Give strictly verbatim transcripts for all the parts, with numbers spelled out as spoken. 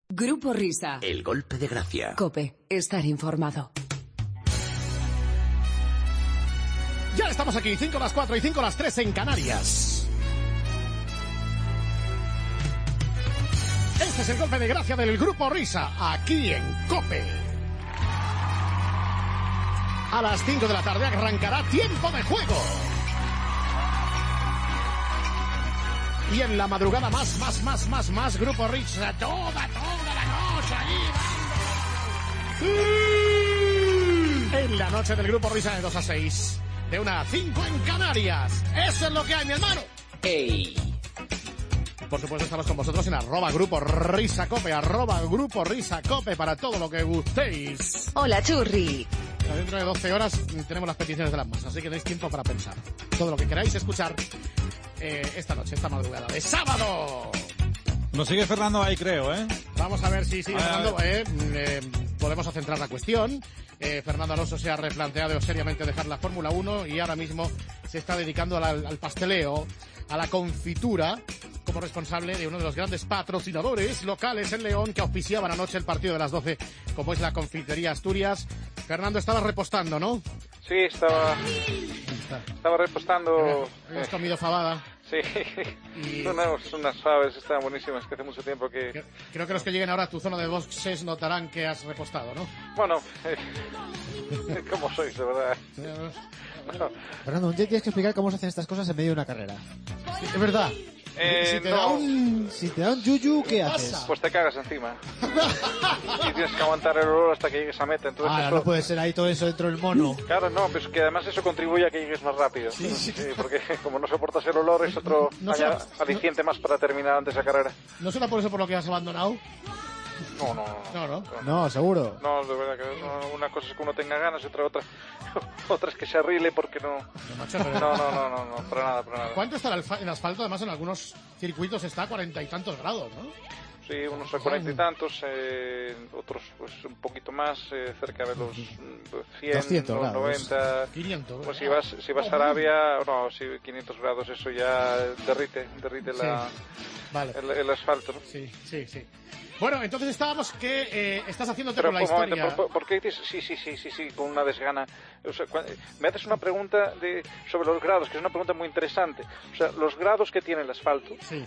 Grupo Risa. El golpe de gracia. COPE. Estar informado. Ya estamos aquí, cinco a las cuatro y cinco a las tres en Canarias. Este es el golpe de gracia del Grupo Risa, aquí en COPE. A las cinco de la tarde arrancará Tiempo de Juego. Y en la madrugada más, más, más, más, más, Grupo Risa, toda, toda la noche ahí dando. En la noche del Grupo Risa de dos a seis, de una a cinco en Canarias. Eso es lo que hay, mi hermano. ¡Ey! Por supuesto, estamos con vosotros en arroba Grupo Risa Cope, arroba Grupo Risa Cope, para todo lo que gustéis. Hola, churri. Dentro de doce horas tenemos las peticiones de las masas, así que tenéis tiempo para pensar todo lo que queráis escuchar eh, esta noche, esta madrugada de sábado. Nos sigue Fernando ahí, creo, ¿eh? Vamos a ver si sigue A Fernando. Eh, eh, podemos centrar la cuestión. Eh, Fernando Alonso se ha replanteado seriamente dejar la Fórmula uno y ahora mismo se está dedicando al, al pasteleo, a la confitura, como responsable de uno de los grandes patrocinadores locales en León que auspiciaban anoche el partido de las doce, como es la Confitería Asturias. Fernando, estabas repostando, ¿no? Sí, estaba estaba repostando. Has eh, comido fabada. Sí, y... unas, unas faves estaban buenísimas, que hace mucho tiempo que... Creo que los que lleguen ahora a tu zona de boxes notarán que has repostado, ¿no? Bueno, eh, ¿cómo sois, de verdad? No. Fernando, un día tienes que explicar cómo se hacen estas cosas en medio de una carrera. Sí, es verdad. Eh, si, te no. da un, si te da un yuyu, ¿qué haces? Pues te cagas encima. Y tienes que aguantar el olor hasta que llegues a meta. Entonces ah, eso... no puede ser ahí todo eso dentro del mono. Claro, no, pues que además eso contribuye a que llegues más rápido. Sí, sí. Sí, porque como no soportas el olor es otro no, no será, aliciente no, más para terminar antes la carrera. ¿No será por eso por lo que has abandonado? No, no, no, no, no, no, seguro. No, de verdad que no, una cosa es que uno tenga ganas y otra otra, otra es que se arrile porque no. No, no, no, no, no, para nada, para nada. ¿Cuánto está el, el asfalto? Además en algunos circuitos está a cuarenta y tantos grados, ¿no? Sí, unos a cuarenta y tantos, eh, otros pues un poquito más, eh, cerca de los cien, doscientos no, noventa, quinientos. Pues si vas, si vas a Arabia, no, si quinientos grados, eso ya derrite, derrite sí. la, vale. el, el asfalto, ¿no? Sí, sí, sí. Bueno, entonces estábamos que eh, estás haciéndote Pero, con la un historia. Momento, ¿por, por qué dices sí, sí, sí, sí, sí, con una desgana? O sea, cuando, me haces una pregunta de sobre los grados, que es una pregunta muy interesante. O sea, los grados que tiene el asfalto. Sí.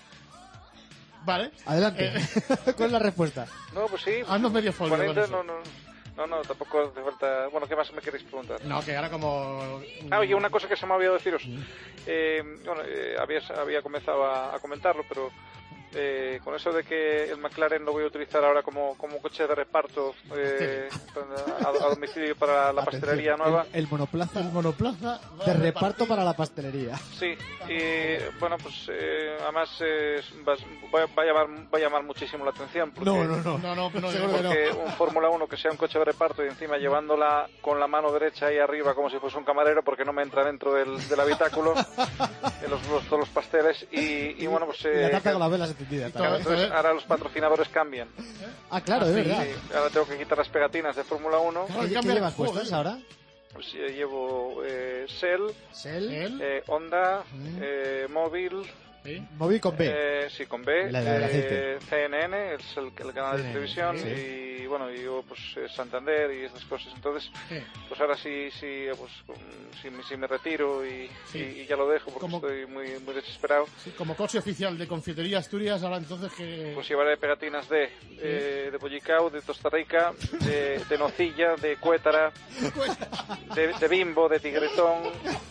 Vale. Adelante. Eh. ¿Cuál es la respuesta? No, pues sí. Haznos medio folio. cuarenta, no, no. No, no, tampoco hace falta... Bueno, ¿qué más me queréis preguntar? No, que ahora como... Ah, oye, una cosa que se me ha olvidado deciros. Eh, bueno, eh, había, había comenzado a, a comentarlo, pero... Eh, con eso de que el McLaren lo voy a utilizar ahora como, como coche de reparto eh, a, a domicilio para la Atención, pastelería nueva. El, el monoplaza, el monoplaza de reparto para la pastelería. Sí, y bueno, pues eh, además eh, va, va, a llamar, va a llamar muchísimo la atención. Porque, no, no, no, no, no, no, porque no. Un Fórmula uno que sea un coche de reparto y encima llevándola con la mano derecha ahí arriba como si fuese un camarero, porque no me entra dentro del, del habitáculo en los, los, todos los pasteles y, y bueno, pues... Eh, la tapa con las velas. Claro, entonces ahora los patrocinadores cambian. Ah, claro, de verdad. Sí, ahora tengo que quitar las pegatinas de Fórmula uno. ¿Qué, ¿Qué llevas puestas ahora? Pues eh, llevo eh, Shell, Shell, eh, Honda, mm. eh, Móvil. ¿Sí? Móvil con B. Eh, sí, con B. La, la, la eh, C N N, es el, el canal C N N, de televisión. sí. Y bueno, y yo pues eh, Santander y estas cosas. Entonces, sí. pues ahora sí, sí, pues sí, sí me retiro y, sí. y, y ya lo dejo porque como, estoy muy, muy desesperado. Sí, como coche oficial de Confitería Asturias, ahora entonces que... Pues llevaré pegatinas de, sí. eh, de Bollicao, de Costa Rica, de, de Nocilla, de Cuétara, de, de Bimbo, de Tigretón.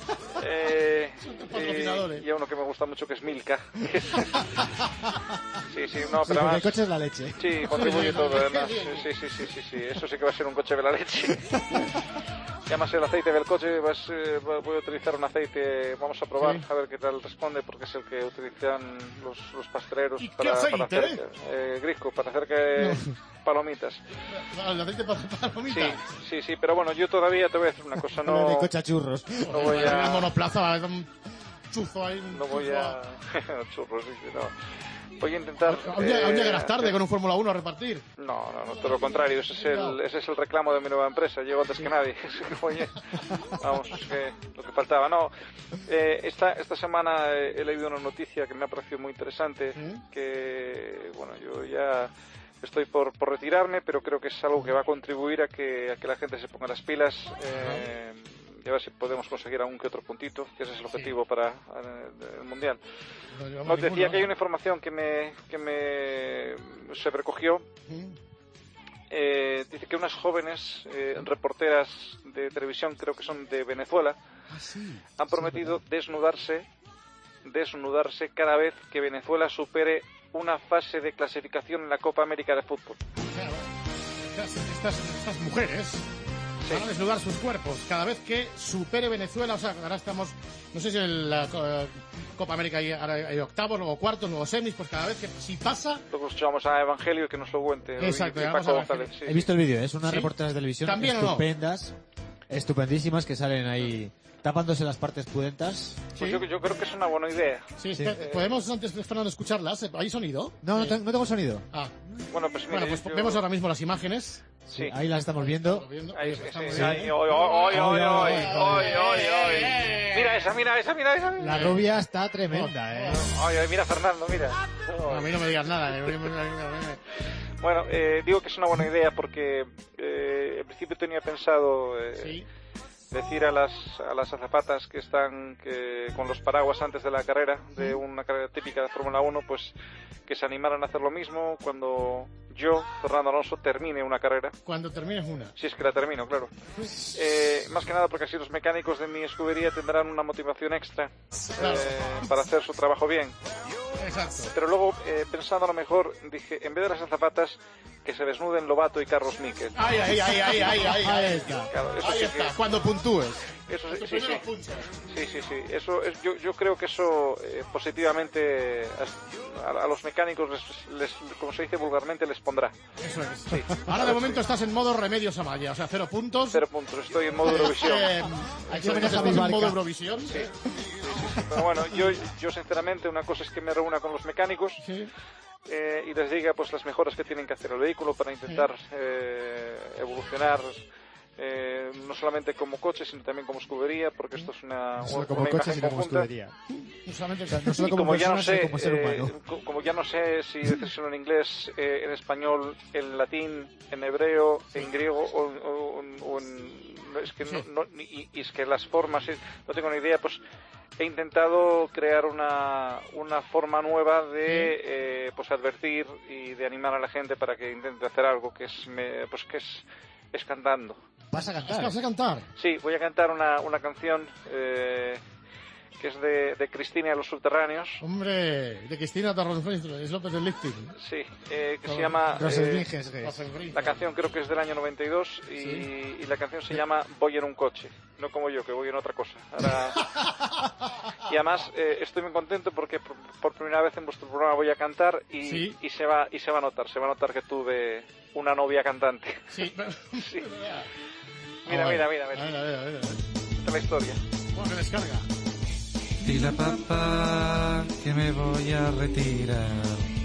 Eh, y, y a uno que me gusta mucho que es Milka. sí, sí, no, pero sí, además, el coche es la leche. Sí, contribuye todo, además. Sí, sí, sí, sí, sí, eso sí que va a ser un coche de la leche. Y además el aceite del coche, vas, eh, voy a utilizar un aceite, vamos a probar, sí. a ver qué tal responde, porque es el que utilizan los, los pasteleros para, aceite, para hacer eh? Eh, grisco, para hacer que no. palomitas. ¿El aceite para palomitas? Sí, sí, sí, pero bueno, yo todavía te voy a decir una cosa, no... de coche a churros. No voy a... El monoplaza, un chuzo ahí. Un no voy chuzo a... churros, sí, no... Voy a intentar... ¿Aún eh, llegarás tarde eh, con un Fórmula uno a repartir? No, no, no, todo lo contrario. Ese es el, ese es el reclamo de mi nueva empresa. Llego antes que nadie. Oye, vamos, es que lo que faltaba. No, eh, esta, esta semana he leído una noticia que me ha parecido muy interesante. ¿Mm? Que, bueno, yo ya... estoy por, por retirarme, pero creo que es algo que va a contribuir a que, a que la gente se ponga las pilas eh, y a ver si podemos conseguir algún que otro puntito, que ese es el objetivo sí. para eh, el Mundial. No, no, decía ninguno. Que hay una información que me, que me se recogió. ¿Mm? Eh, dice que unas jóvenes eh, reporteras de televisión, creo que son de Venezuela, ah, sí. han prometido sí, desnudarse, desnudarse cada vez que Venezuela supere una fase de clasificación en la Copa América de Fútbol. Claro, estas, estas mujeres sí. van a desnudar sus cuerpos cada vez que supere Venezuela. O sea, ahora estamos, no sé si en la uh, Copa América hay, hay octavos, luego cuartos, luego semis, pues cada vez que si pasa... Luego escuchamos a Evangelio que nos lo cuente. Exacto, y, y vamos a González, sí. He visto el vídeo, es unas ¿Sí? reporteras de televisión ¿También estupendas, no? estupendísimas, que salen ahí tapándose las partes pudentas. Pues ¿Sí? yo, yo creo que es una buena idea. Sí, sí. Eh, ¿podemos antes de Fernando escucharlas? ¿Hay sonido? No, no, eh. te, no tengo sonido. Ah. Bueno, pues, mire, bueno, pues yo... vemos ahora mismo las imágenes. Sí, ahí las estamos viendo. Ahí, sí, sí, sí. Ahí, hoy, hoy, hoy, hoy, hoy, hoy, hoy. Mira esa, mira esa, mira esa. La rubia está tremenda, eh. Ay, ay, mira Fernando, mira. Oh. A mí no me digas nada. Bueno, eh, digo que es una buena idea porque eh, en principio tenía pensado eh, sí. decir a las a las azafatas que están que, con los paraguas antes de la carrera, de una carrera típica de Fórmula uno, pues que se animaran a hacer lo mismo cuando yo, Fernando Alonso, termine una carrera. Cuando termines una. Si es que la termino, claro. Eh, más que nada porque así los mecánicos de mi escudería tendrán una motivación extra claro. eh, para hacer su trabajo bien. Exacto. Pero luego, eh, pensando a lo mejor, dije, en vez de las azafatas, que se desnuden Lobato y Carlos Míquez. Ay, ay, ay, ay, ay, ay, ahí está. Claro, eso ahí sí está, que... cuando puntúes. Eso sí, sí, sí. sí, sí, sí. Eso es, yo, yo creo que eso eh, positivamente a, a los mecánicos, les, les, como se dice vulgarmente, les pondrá. Eso es. Sí. Ahora de momento estás en modo Remedios Amaya, o sea, cero puntos. Cero puntos, estoy en modo Eurovisión. eh, Hay que manejar en modo Eurovisión. Sí. Pero bueno, yo, yo sinceramente, una cosa es que me reúna con los mecánicos sí. eh, y les diga pues las mejoras que tienen que hacer el vehículo para intentar sí. eh, evolucionar eh, no solamente como coche, sino también como escudería, porque esto es una, no solo una como coche, sino conjunta. como escudería. No solamente, o sea, no solo como, como persona, ya no sé, como ser humano. Eh, como ya no sé si decírselo en inglés, eh, en español, en latín, en hebreo, sí. en griego o, o, o en... Es que, sí. no, no, y, y es que las formas, no tengo ni idea, pues he intentado crear una, una forma nueva de sí. eh, pues advertir y de animar a la gente para que intente hacer algo que es, me, pues que es, es cantando. ¿Vas a cantar? ¿Vas a cantar? Sí, voy a cantar una, una canción eh, que es de, de Cristina y los Subterráneos. Hombre, de Cristina es López del Lifting. Sí, eh, que se llama... Eh, la canción creo que es del año noventa y dos y, ¿sí? y la canción se llama Voy en un coche. No como yo, que voy en otra cosa. Ahora... y además eh, estoy muy contento porque por, por primera vez en vuestro programa voy a cantar y, ¿sí? y se va y se va a notar, se va a notar que tuve una novia cantante. Sí, pero... sí. Mira, mira, mira, mira. A ver, a ver, a ver. Esta es la historia. ¿Cómo se descarga? Dile a papá que me voy a retirar.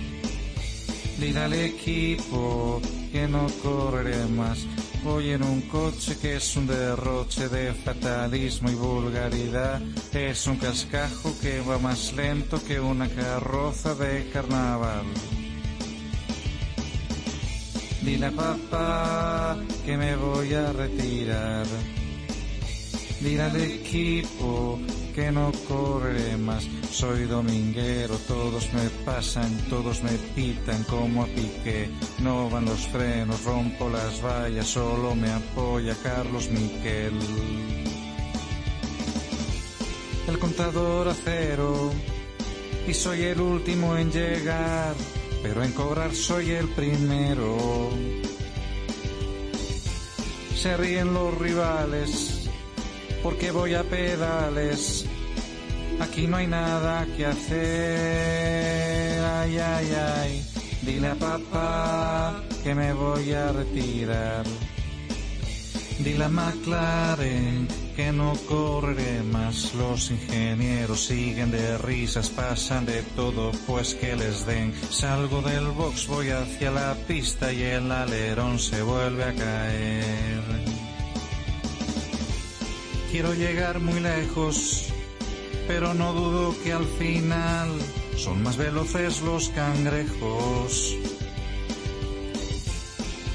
Dile al equipo que no correré más. Voy en un coche que es un derroche de fatalismo y vulgaridad. Es un cascajo que va más lento que una carroza de carnaval. Dile a papá que me voy a retirar. Dile al equipo que no correré más. Soy dominguero, todos me pasan, todos me pitan como a Piqué. No van los frenos, rompo las vallas, solo me apoya Carlos Miquel. El contador a cero y soy el último en llegar, pero en cobrar soy el primero. Se ríen los rivales porque voy a pedales. Aquí no hay nada que hacer. Ay, ay, ay. Dile a papá que me voy a retirar. Dile a McLaren que no correré más. Los ingenieros siguen de risas, pasan de todo, pues que les den. Salgo del box, voy hacia la pista y el alerón se vuelve a caer. Quiero llegar muy lejos, pero no dudo que al final son más veloces los cangrejos.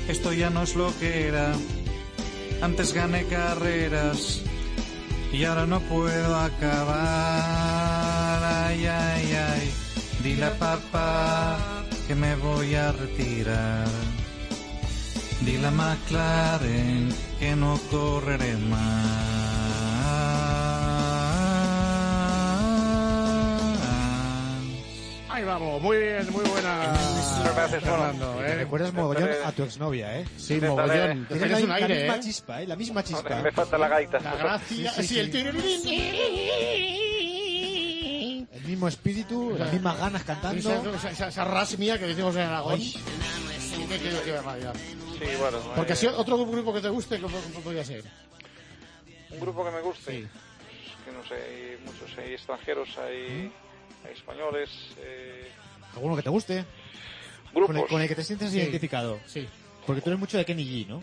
Esto ya no es lo que era. Antes gané carreras y ahora no puedo acabar. Ay, ay, ay. Dile a papá que me voy a retirar. Dile a McLaren que no correré más. Ahí vamos, muy bien, muy buena. Gracias, Fernando, Me ¿eh? recuerdas mogollón a tu exnovia, ¿eh? Sí, Intentaré- mogollón. Te Tienes tienes la, un la aire, misma ¿eh? chispa, ¿eh? La misma chispa. Me falta la gaita. La gracia, Sí, sí, sí, el sí. tiririrín. El mismo espíritu, las mismas ganas cantando. Esa, esa, esa, esa rasmia que decimos en Aragón. Qué, qué, qué barbaridad. Sí, bueno. Porque eh, si otro grupo que te guste, ¿cómo, cómo podría ser? Un grupo que me guste. Sí. Que no sé, hay muchos, hay extranjeros, hay, hay españoles, eh, ¿Alguno que te guste? grupos. Con el, con el que te sientes Sí. identificado. Sí. Porque tú eres mucho de Kenny G, ¿no?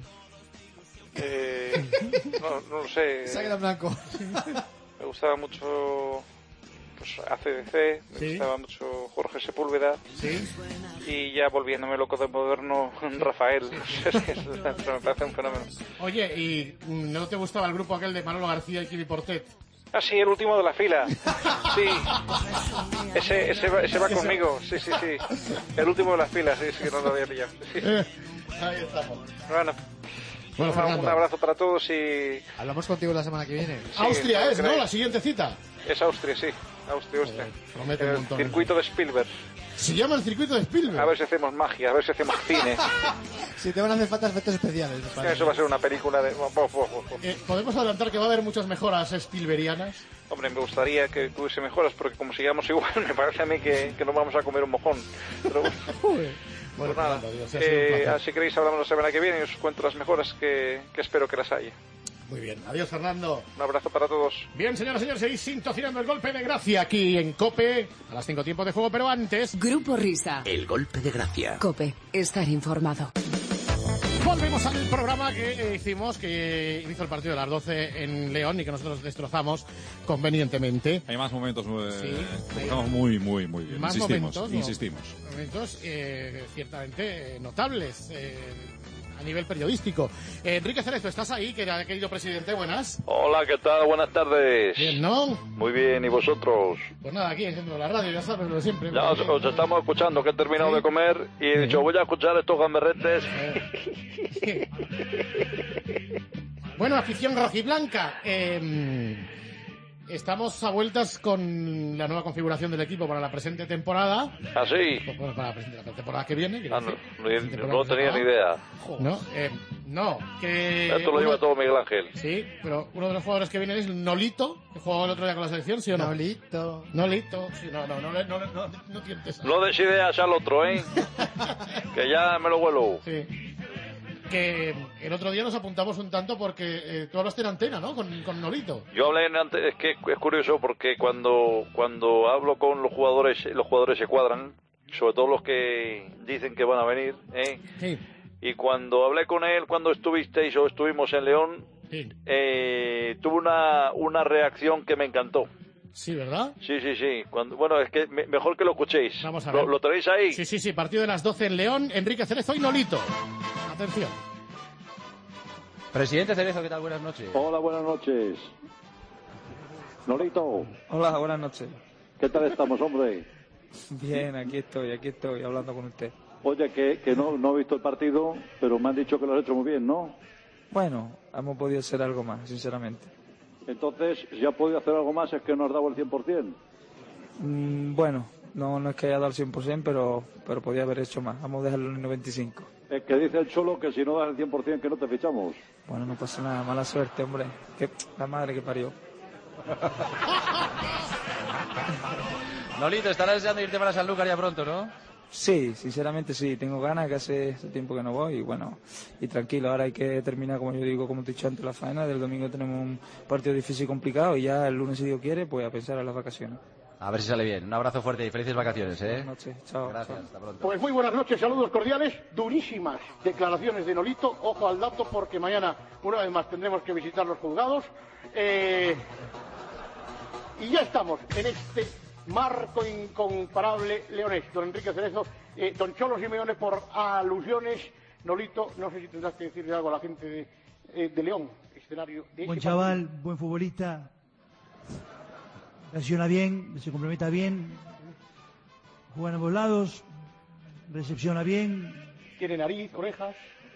eh, no, no lo sé. Se ha quedado en blanco. Me gustaba mucho pues, A C D C, me Sí. gustaba mucho Jorge Sepúlveda Sí. y ya volviéndome loco de moderno, Rafael. Es que es- me parece un fenómeno. Oye, ¿y no te gustaba el grupo aquel de Manolo García y Kili Portet? Ah, sí, el último de la fila. Sí. Ese, ese, va, ese va conmigo. Sí, sí, sí. El último de la fila, sí, sí, no lo había pillado. Sí. Ahí estamos. Bueno, Bueno, un, Fernando. un abrazo para todos y Hablamos contigo la semana que viene. Austria es, ¿no? creo. La siguiente cita. es Austria, sí. Austria, Austria. Joder, promete un El montón, circuito de Spielberg. Se llama el circuito de Spielberg. A ver si hacemos magia, a ver si hacemos cine. Si te van a hacer falta efectos especiales. para- Eso va a ser una película de... Bo, bo, bo, bo. Eh, ¿Podemos adelantar que va a haber muchas mejoras Spielbergianas? Hombre, me gustaría que tuviese mejoras, porque como sigamos igual, me parece a mí que, que nos vamos a comer un mojón. Pero bueno, Bueno, pues nada. Fernando, Dios, ha sido un Eh, placer. si queréis hablamos la semana que viene y os cuento las mejoras que, que espero que las haya. Muy bien. Adiós, Fernando. Un abrazo para todos. Bien, señoras y señores, seguís sintonizando el golpe de gracia aquí en COPE a las cinco tiempos de juego, pero antes Grupo Risa. El golpe de gracia. Cope. Estar informado. volvemos al programa que eh, hicimos, que hizo el partido de las doce en León y que nosotros destrozamos convenientemente. Hay más momentos eh, Sí. que estamos muy, muy, muy bien. Más insistimos, momentos, ¿no? insistimos. Momentos eh, ciertamente eh, notables eh, a nivel periodístico. Eh, Enrique Cerezo, ¿estás ahí, que era querido presidente? Buenas. Hola, ¿qué tal? Buenas tardes. Bien, ¿no? Muy bien, ¿y vosotros? Pues nada, aquí enciendo la radio, ya sabes lo de siempre. Ya os, os estamos escuchando, que he terminado Sí. de comer y he dicho, voy a escuchar estos gamberretes. Bueno, afición rojiblanca. Eh, estamos a vueltas con la nueva configuración del equipo para la presente temporada. ¿Así? Bueno, para la, presente- la temporada que viene. quiero Ah, no, decir. no, Presente temporada no que se tenía acaba. ni idea. No, eh, no, que... Esto lo uno- lleva todo Miguel Ángel. Sí, pero uno de los jugadores que viene es Nolito, que jugó el otro día con la selección, ¿sí o no? Nolito. Nolito, sí, no, no, no, no, no, no, no tientes. No des ideas al otro, ¿eh? Que ya me lo vuelo. Sí. Que el otro día nos apuntamos un tanto porque eh, tú hablaste en antena, ¿no? Con, con Nolito. Yo hablé en antes, es que es curioso porque cuando, cuando hablo con los jugadores, los jugadores se cuadran, sobre todo los que dicen que van a venir, ¿eh? Sí, Y cuando hablé con él, cuando estuvisteis o estuvimos en León, sí. eh, tuvo una, una reacción que me encantó. Sí, ¿verdad? Sí, sí, sí. Cuando, bueno, es que me- mejor que lo escuchéis. Vamos a ¿Lo, ver. lo tenéis ahí? Sí, sí, sí, partido de las doce en León, Enrique Cerezo y Nolito. Atención. Presidente Cerezo, ¿qué tal? Buenas noches. Hola, buenas noches. Nolito, Hola, buenas noches. ¿qué tal estamos, hombre? Bien, aquí estoy, aquí estoy hablando con usted. Oye, que, que no, no he visto el partido, pero me han dicho que lo has hecho muy bien, ¿no? Bueno, hemos podido hacer algo más, sinceramente. Entonces, si has podido hacer algo más, es que no has dado el cien por ciento. Mm, bueno, no, no es que haya dado el cien por ciento, pero, pero podía haber hecho más. Vamos a dejarlo en el noventa y cinco. Es que dice el Cholo que si no das el cien por ciento que no te fichamos. Bueno, no pasa nada, mala suerte, hombre. Que, la madre que parió. Nolito, estarás deseando irte para Sanlúcar ya pronto, ¿no? Sí, sinceramente sí, tengo ganas, que hace, hace tiempo que no voy y bueno, y tranquilo, ahora hay que terminar, como yo digo, como te he dicho antes, la faena. Del domingo tenemos un partido difícil y complicado y ya el lunes, si Dios quiere, pues a pensar en las vacaciones. A ver si sale bien. Un abrazo fuerte y felices vacaciones, ¿eh? Buenas noches, chao. Gracias, chao. hasta pronto. Pues muy buenas noches, saludos cordiales, durísimas declaraciones de Nolito, ojo al dato porque mañana una vez más tendremos que visitar los juzgados. Eh, y ya estamos en este marco incomparable leonés, don Enrique Cerezo, eh, don Cholo Simeone por alusiones Nolito, no sé si tendrás que decirle algo a la gente de, eh, de León, escenario de Buen ese chaval, buen futbolista, reacciona bien, se complementa bien, juega en ambos lados, recepciona bien. partido. Tiene nariz, orejas.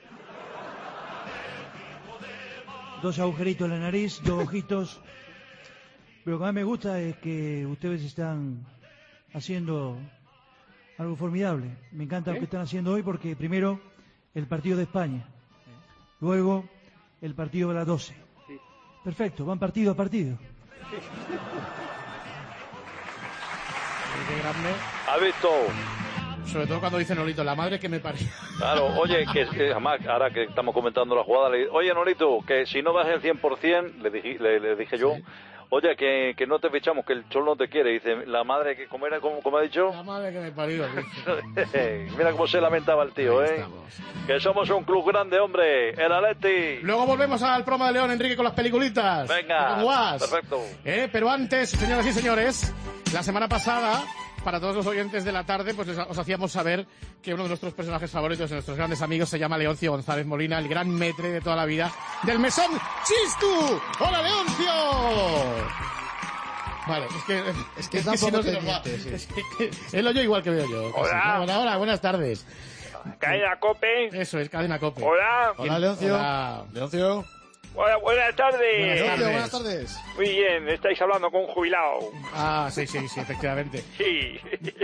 Dos agujeritos en la nariz, dos ojitos. Pero lo que más me gusta es que ustedes están haciendo algo formidable. Me encanta lo que están haciendo hoy porque primero el partido de España, luego el partido de las doce. Perfecto, van partido a partido. Qué grande. ¿Has visto? Sobre todo cuando dice Nolito, la madre que me parió. Claro, oye, que, que además, ahora que estamos comentando la jugada, le, oye, Nolito, que si no das el cien por ciento, le dije, le, le dije yo, oye, que, que no te fichamos, que el Cholo no te quiere. Dice, la madre que, ¿cómo era, cómo, cómo ha dicho? La madre que me parió. Mira cómo se lamentaba el tío, Ahí ¿eh? estamos. Que somos un club grande, hombre, el Atleti. Luego volvemos al programa de León, Enrique, con las peliculitas. Venga, Con Guas. perfecto. Eh, pero antes, señoras y señores, la semana pasada, para todos los oyentes de la tarde, pues les- os hacíamos saber que uno de nuestros personajes favoritos, de nuestros grandes amigos, se llama Leoncio González Molina, el gran metre de toda la vida del Mesón Chistu. ¡Hola, Leoncio! Vale, es que... Es que si está un poco no se nos va. pendiente, sí. Es que, que él lo oye igual que veo yo. casi. Hola. Hola, hola, buenas tardes. Cadena Cope. Eso es, Cadena Cope. Hola. Hola, Leoncio. Hola. Leoncio. Hola, buenas tardes. Buenas Leoncio, tardes. buenas tardes. Muy bien, estáis hablando con un jubilado. Ah, sí, sí, sí, efectivamente. Sí.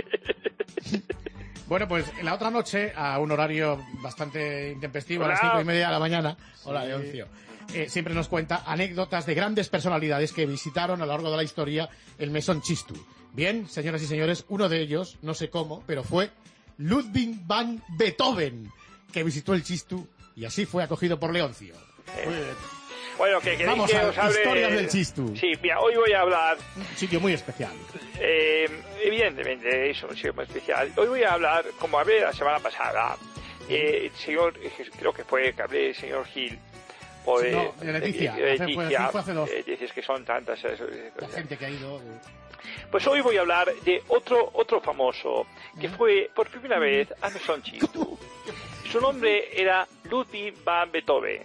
Bueno, pues la otra noche, a un horario bastante intempestivo, a las Hola. cinco y media de la mañana, hola, Leoncio, eh, siempre nos cuenta anécdotas de grandes personalidades que visitaron a lo largo de la historia el Mesón Chistu. Bien, señoras y señores, uno de ellos, no sé cómo, pero fue Ludwig van Beethoven, que visitó el Chistu y así fue acogido por Leoncio. Muy bien. Bueno, que queréis Vamos que a os hable... historias del Chistu. Sí, mira, hoy voy a hablar, Un sitio muy especial. eh, evidentemente, de eso, un sitio muy especial. Hoy voy a hablar, como hablé la semana pasada, eh, el señor, eh, creo que fue que hablé del señor Gil, o de, No, de Leticia. de Hace- fue- Leticia, fue hace dos. eh, dices que son tantas... eh, La gente que ha ido... eh, Pues hoy voy a hablar de otro otro famoso que fue por primera vez a Mesón Chistu. Su nombre era Ludwig van Beethoven.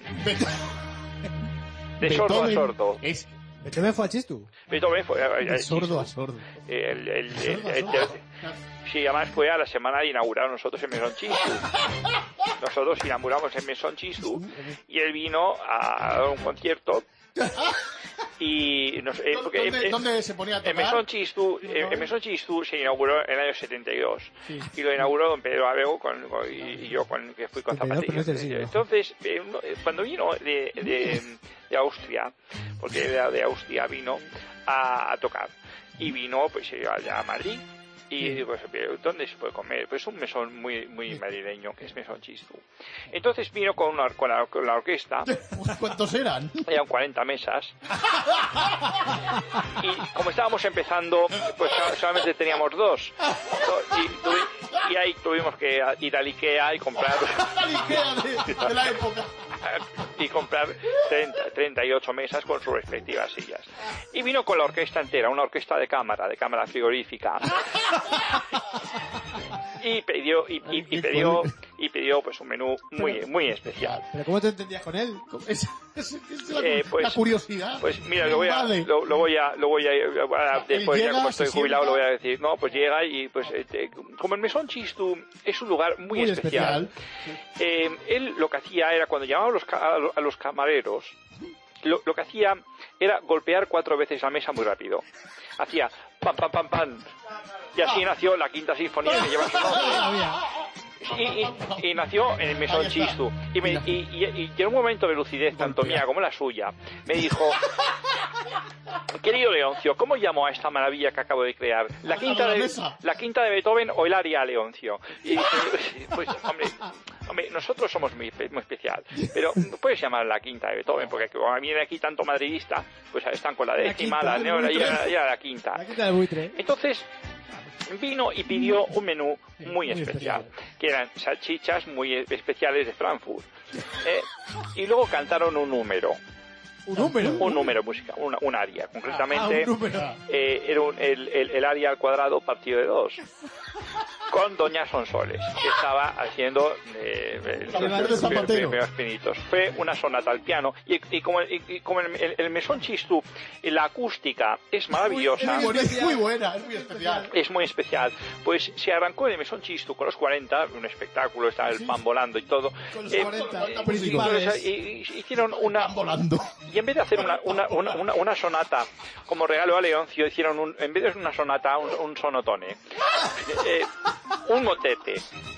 De sordo a Beethoven sordo. Es Beethoven fue a Chistu. Beethoven fue a- de a- sordo a sordo. el, el, el, Sordo a el- sordo. sí, además fue a la semana de inaugurar nosotros en Mesón Chistu. Nosotros inauguramos en Mesón Chistu y él vino a dar un concierto. Y nos, eh, porque, ¿Dónde, eh, dónde se ponía a En tocar? Mesón Chistu, eh, en Mesón Chistu se inauguró en el año setenta y dos Sí. y lo inauguró don Pedro Abego con, con- y, y yo con, que fui con setenta y dos, pero no zapatillas. es del siglo. Entonces, eh, uno- eh, cuando vino de, de, de Austria, porque era de Austria, vino a, a tocar y vino pues eh, allá a Madrid. Y pues, pero, ¿dónde se puede comer? Pues un mesón muy muy madrileño, que es Mesón Chistu. Entonces vino con, una, con, la, con la orquesta, ¿Cuántos eran? eran cuarenta mesas. Y como estábamos empezando, pues solamente teníamos dos. Y, tuvi- y ahí tuvimos que ir al Ikea y comprar La Ikea de, de la época. y comprar treinta, treinta y ocho mesas con sus respectivas sillas. Y vino con la orquesta entera, una orquesta de cámara, de cámara frigorífica. Y pidió, y, y- y pidió, y pidió pues un menú muy, muy especial. ¿Pero cómo te entendías con él? Es, es- es la, Eh, pues- la curiosidad. Pues mira, Me lo voy a, invade. lo, lo voy a, lo voy a, ahora, después ya llega, como se estoy jubilado sienta. lo voy a decir, no, pues llega y pues eh, te- como el Mesón Chistu es un lugar muy, Muy especial, eh, él lo que hacía era cuando llamaba a los, ca- a lo- a los camareros, lo, lo que hacía era golpear cuatro veces la mesa muy rápido. Hacía pam, pam, pam, pam. Y así nació la quinta sinfonía que lleva su nombre. Y, y- y nació en el Mesón Chistu. Y, me- y, y- y en un momento de lucidez, tanto mía como la suya, me dijo: querido Leoncio, ¿cómo llamo a esta maravilla que acabo de crear? ¿La quinta de, la quinta de Beethoven o el aria Leoncio? Y dije, pues, hombre, hombre, nosotros somos muy, muy especial, pero no puedes llamar la quinta de Beethoven, porque como viene aquí tanto madridista, pues están con la décima, la, quinta, neura el y buitre. la, y la quinta. La quinta del buitre. Entonces vino y pidió un menú muy especial, que eran salchichas muy especiales de Frankfurt. Eh, y luego cantaron un número. Un número. Un número musical, una, un área. Concretamente, Ah, un número. eh, era un- el, el, el área al cuadrado partido de dos. Con Doña Sonsoles, que estaba haciendo eh, el- Calendario de los Zapatero. primeros pinitos. Fue una sonata al piano. Y, y como, el, y como el, el, el Mesón Chistú, la acústica es maravillosa. Es muy, es muy buena, es muy especial. Es muy especial. Pues se arrancó el Mesón Chistu con los cuarenta, un espectáculo, estaba el pan volando y todo. Con los Eh, cuarenta eh, principales. entonces, y- y- hicieron una... volando. Y en vez de hacer una, una, una, una, una sonata como regalo a Leoncio, hicieron un, en vez de una sonata, un, un sonotone. Eh, un motete.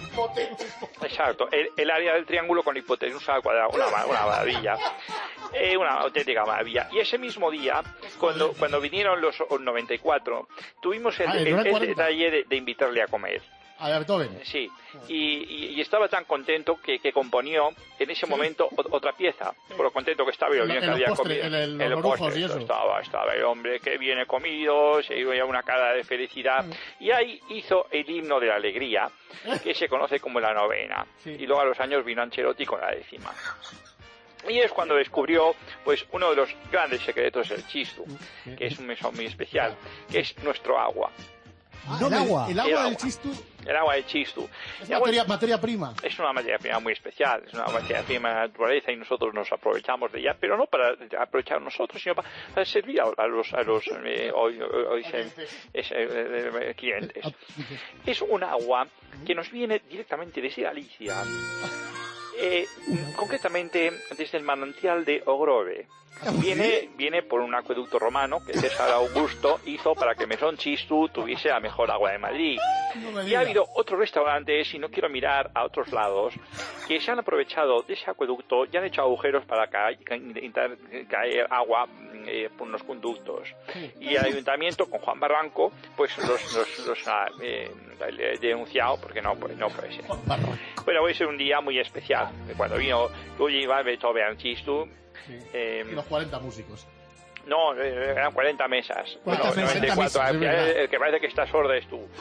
Exacto, el, el área del triángulo con hipotenusa al cuadrado, una, ma- una maravilla, eh, una auténtica maravilla. Y ese mismo día, cuando, cuando vinieron los noventa y cuatro, tuvimos el, Ah, el el- el cuarenta. detalle de, de invitarle a comer. A Beethoven. Sí, y, y- y estaba tan contento que, que componió en ese momento o- otra pieza, por lo contento que estaba y lo En- bien en que los había postres, comido. en el- En los postre, orujos y eso. Estaba, estaba el hombre que viene comido, se veía una cara de felicidad, y ahí hizo el himno de la alegría, que se conoce como la novena, y luego a los años vino Ancelotti con la décima. Y es cuando descubrió, pues, uno de los grandes secretos del Chistu, que es un mesón muy especial, que es nuestro agua. No, el agua. El agua El del agua. Chistu El agua del Chistu. es El agua- materia, materia prima. es una materia prima muy especial, es una materia prima de la naturaleza y nosotros nos aprovechamos de ella, pero no para aprovechar nosotros, sino para, para servir a, a los, a los eh, hoy, hoy- hoy se- es, eh, eh, clientes. Es un agua que nos viene directamente desde Galicia, eh, concretamente desde el manantial de Ogrove. Viene, viene por un acueducto romano que César Augusto hizo para que Mesón Chistu tuviese la mejor agua de Madrid. No me Y ha digas. habido otros restaurantes, y no quiero mirar a otros lados, que se han aprovechado de ese acueducto y han hecho agujeros para ca- ca- intentar caer agua eh, por unos conductos. Y el ayuntamiento, con Juan Barranco, pues los, los, los ha eh, denunciado porque no, pues, no puede ser. Pero hoy es un día muy especial. Cuando vino Luigi Van Beethoven Chistu, eh, Y los cuarenta músicos. no, eh, eran cuarenta mesas. Bueno, cuarenta mesas, noventa y cuatro. es El, verdad. el que parece que está sordo es tú. Eh,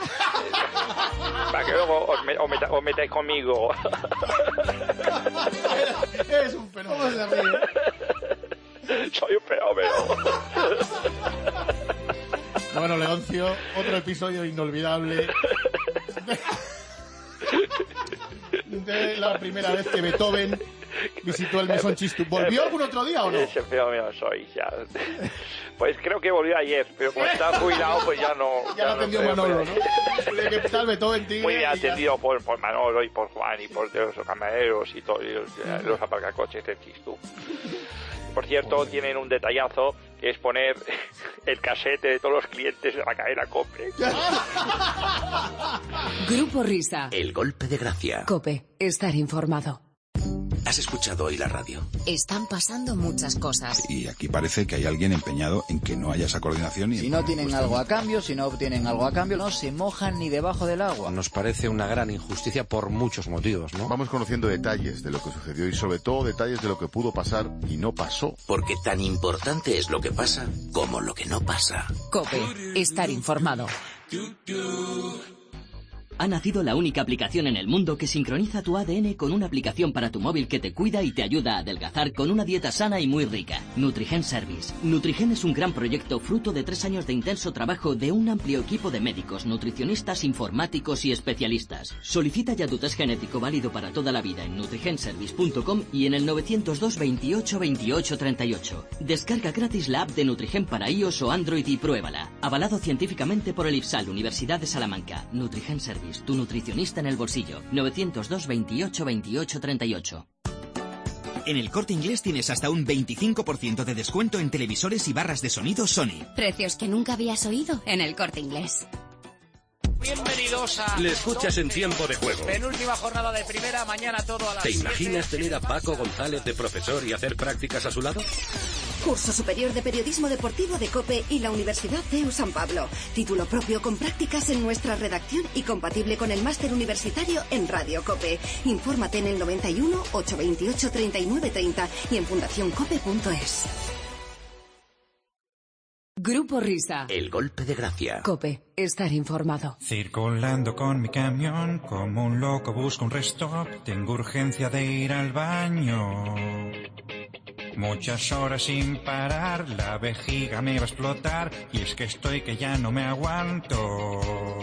Para que luego os, me- os meta- os metáis conmigo. Es un fenómeno. Soy un fenómeno. Bueno, Leoncio, otro episodio inolvidable. De la primera vez que Beethoven visitó el Mesón Chistu. ¿Volvió algún otro día o no? Ese fenómeno soy ya. Pues creo que volvió ayer, pero como está jubilado, pues ya no. Ya lo atendió creo, Manolo, pero- ¿no? De que tal Beethoven tigre. Muy bien y ya- atendido por, por Manolo y por Juan y por los camareros y todos los, los aparcacoches del Chistu. Por cierto, tienen un detallazo que es poner el casete de todos los clientes de la cadena COPE. Grupo Risa. El golpe de gracia. Cope. Estar informado. ¿Has escuchado hoy la radio? Están pasando muchas cosas. Y aquí parece que hay alguien empeñado en que no haya esa coordinación. Y Si no tienen algo a cambio, si no obtienen algo a cambio, no se mojan ni debajo del agua. Nos parece una gran injusticia por muchos motivos, ¿no? Vamos conociendo detalles de lo que sucedió y sobre todo detalles de lo que pudo pasar y no pasó. Porque tan importante es lo que pasa como lo que no pasa. Cope. Estar informado. Ha nacido la única aplicación en el mundo que sincroniza tu A D N con una aplicación para tu móvil que te cuida y te ayuda a adelgazar con una dieta sana y muy rica. Nutrigen Service. Nutrigen es un gran proyecto fruto de tres años de intenso trabajo de un amplio equipo de médicos, nutricionistas, informáticos y especialistas. Solicita ya tu test genético válido para toda la vida en nutrigen service punto com y en el nueve cero dos, veintiocho, veintiocho, treinta y ocho. Descarga gratis la app de Nutrigen para iOS o Android y pruébala. Avalado científicamente por el IFSAL, Universidad de Salamanca. Nutrigen Service. Tu nutricionista en el bolsillo. nueve cero dos, veintiocho, veintiocho, treinta y ocho. En El Corte Inglés tienes hasta un veinticinco por ciento de descuento en televisores y barras de sonido Sony. Precios que nunca habías oído en El Corte Inglés. Bienvenidos a... Le escuchas en tiempo de juego. Penúltima jornada de primera, mañana todo a las ¿Te siete. imaginas tener a Paco González de profesor y hacer prácticas a su lado? Curso Superior de Periodismo Deportivo de COPE y la Universidad C E U San Pablo. Título propio con prácticas en nuestra redacción y compatible con el máster universitario en Radio COPE. Infórmate en el noventa y uno, ochocientos veintiocho, treinta y nueve treinta y en fundación cope punto es. Grupo Risa. El golpe de gracia. Cope. Estar informado. Circulando con mi camión, como un loco busco un resto, tengo urgencia de ir al baño. Muchas horas sin parar, la vejiga me va a explotar, y es que estoy que ya no me aguanto.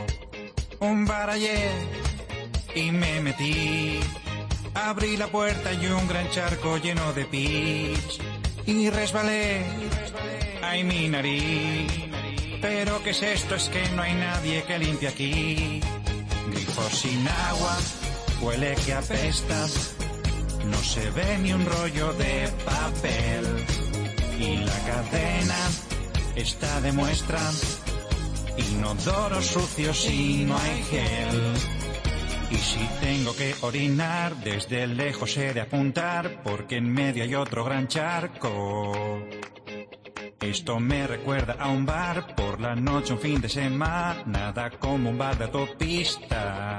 Un barallé y me metí, abrí la puerta y un gran charco lleno de pis, y resbalé, ay mi nariz. Pero ¿qué es esto? Es que no hay nadie que limpie aquí. Grifo sin agua, huele que apesta, no se ve ni un rollo de papel, y la cadena está de muestra, inodoros sucios y no hay gel. Y si tengo que orinar, desde lejos he de apuntar, porque en medio hay otro gran charco. Esto me recuerda a un bar por la noche, un fin de semana, nada como un bar de autopista.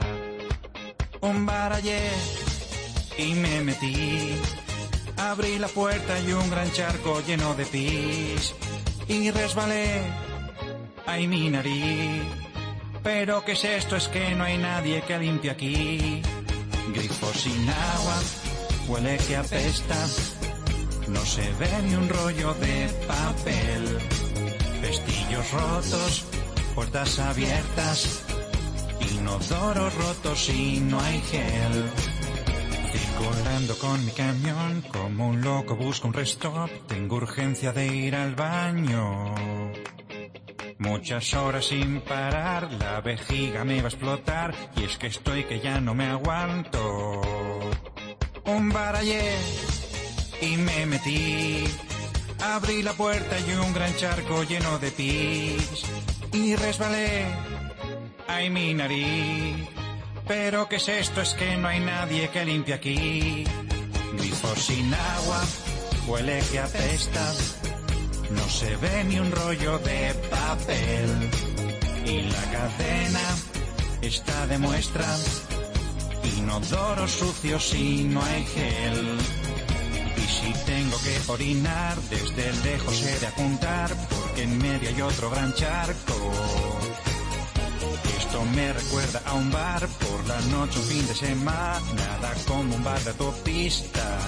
Un bar ayer y me metí, abrí la puerta y un gran charco lleno de pis, y resbalé, ay mi nariz. Pero ¿qué es esto? Es que no hay nadie que limpie aquí. Grifo sin agua, huele que apesta, no se ve ni un rollo de papel. Pestillos rotos, puertas abiertas, inodoros rotos y no hay gel. Circulando con mi camión, como un loco busco un restop, tengo urgencia de ir al baño. Muchas horas sin parar, la vejiga me va a explotar, y es que estoy que ya no me aguanto. Un barallé y me metí, abrí la puerta y un gran charco lleno de pis, y resbalé, ay mi nariz. Pero ¿qué es esto? Es que no hay nadie que limpie aquí. Grifo sin agua, huele que apesta, no se ve ni un rollo de papel, y la cadena está de muestra, inodoros sucios y no hay gel. Y si tengo que orinar, desde lejos he de apuntar, porque en medio hay otro gran charco. Esto me recuerda a un bar por la noche, un fin de semana, nada como un bar de autopista.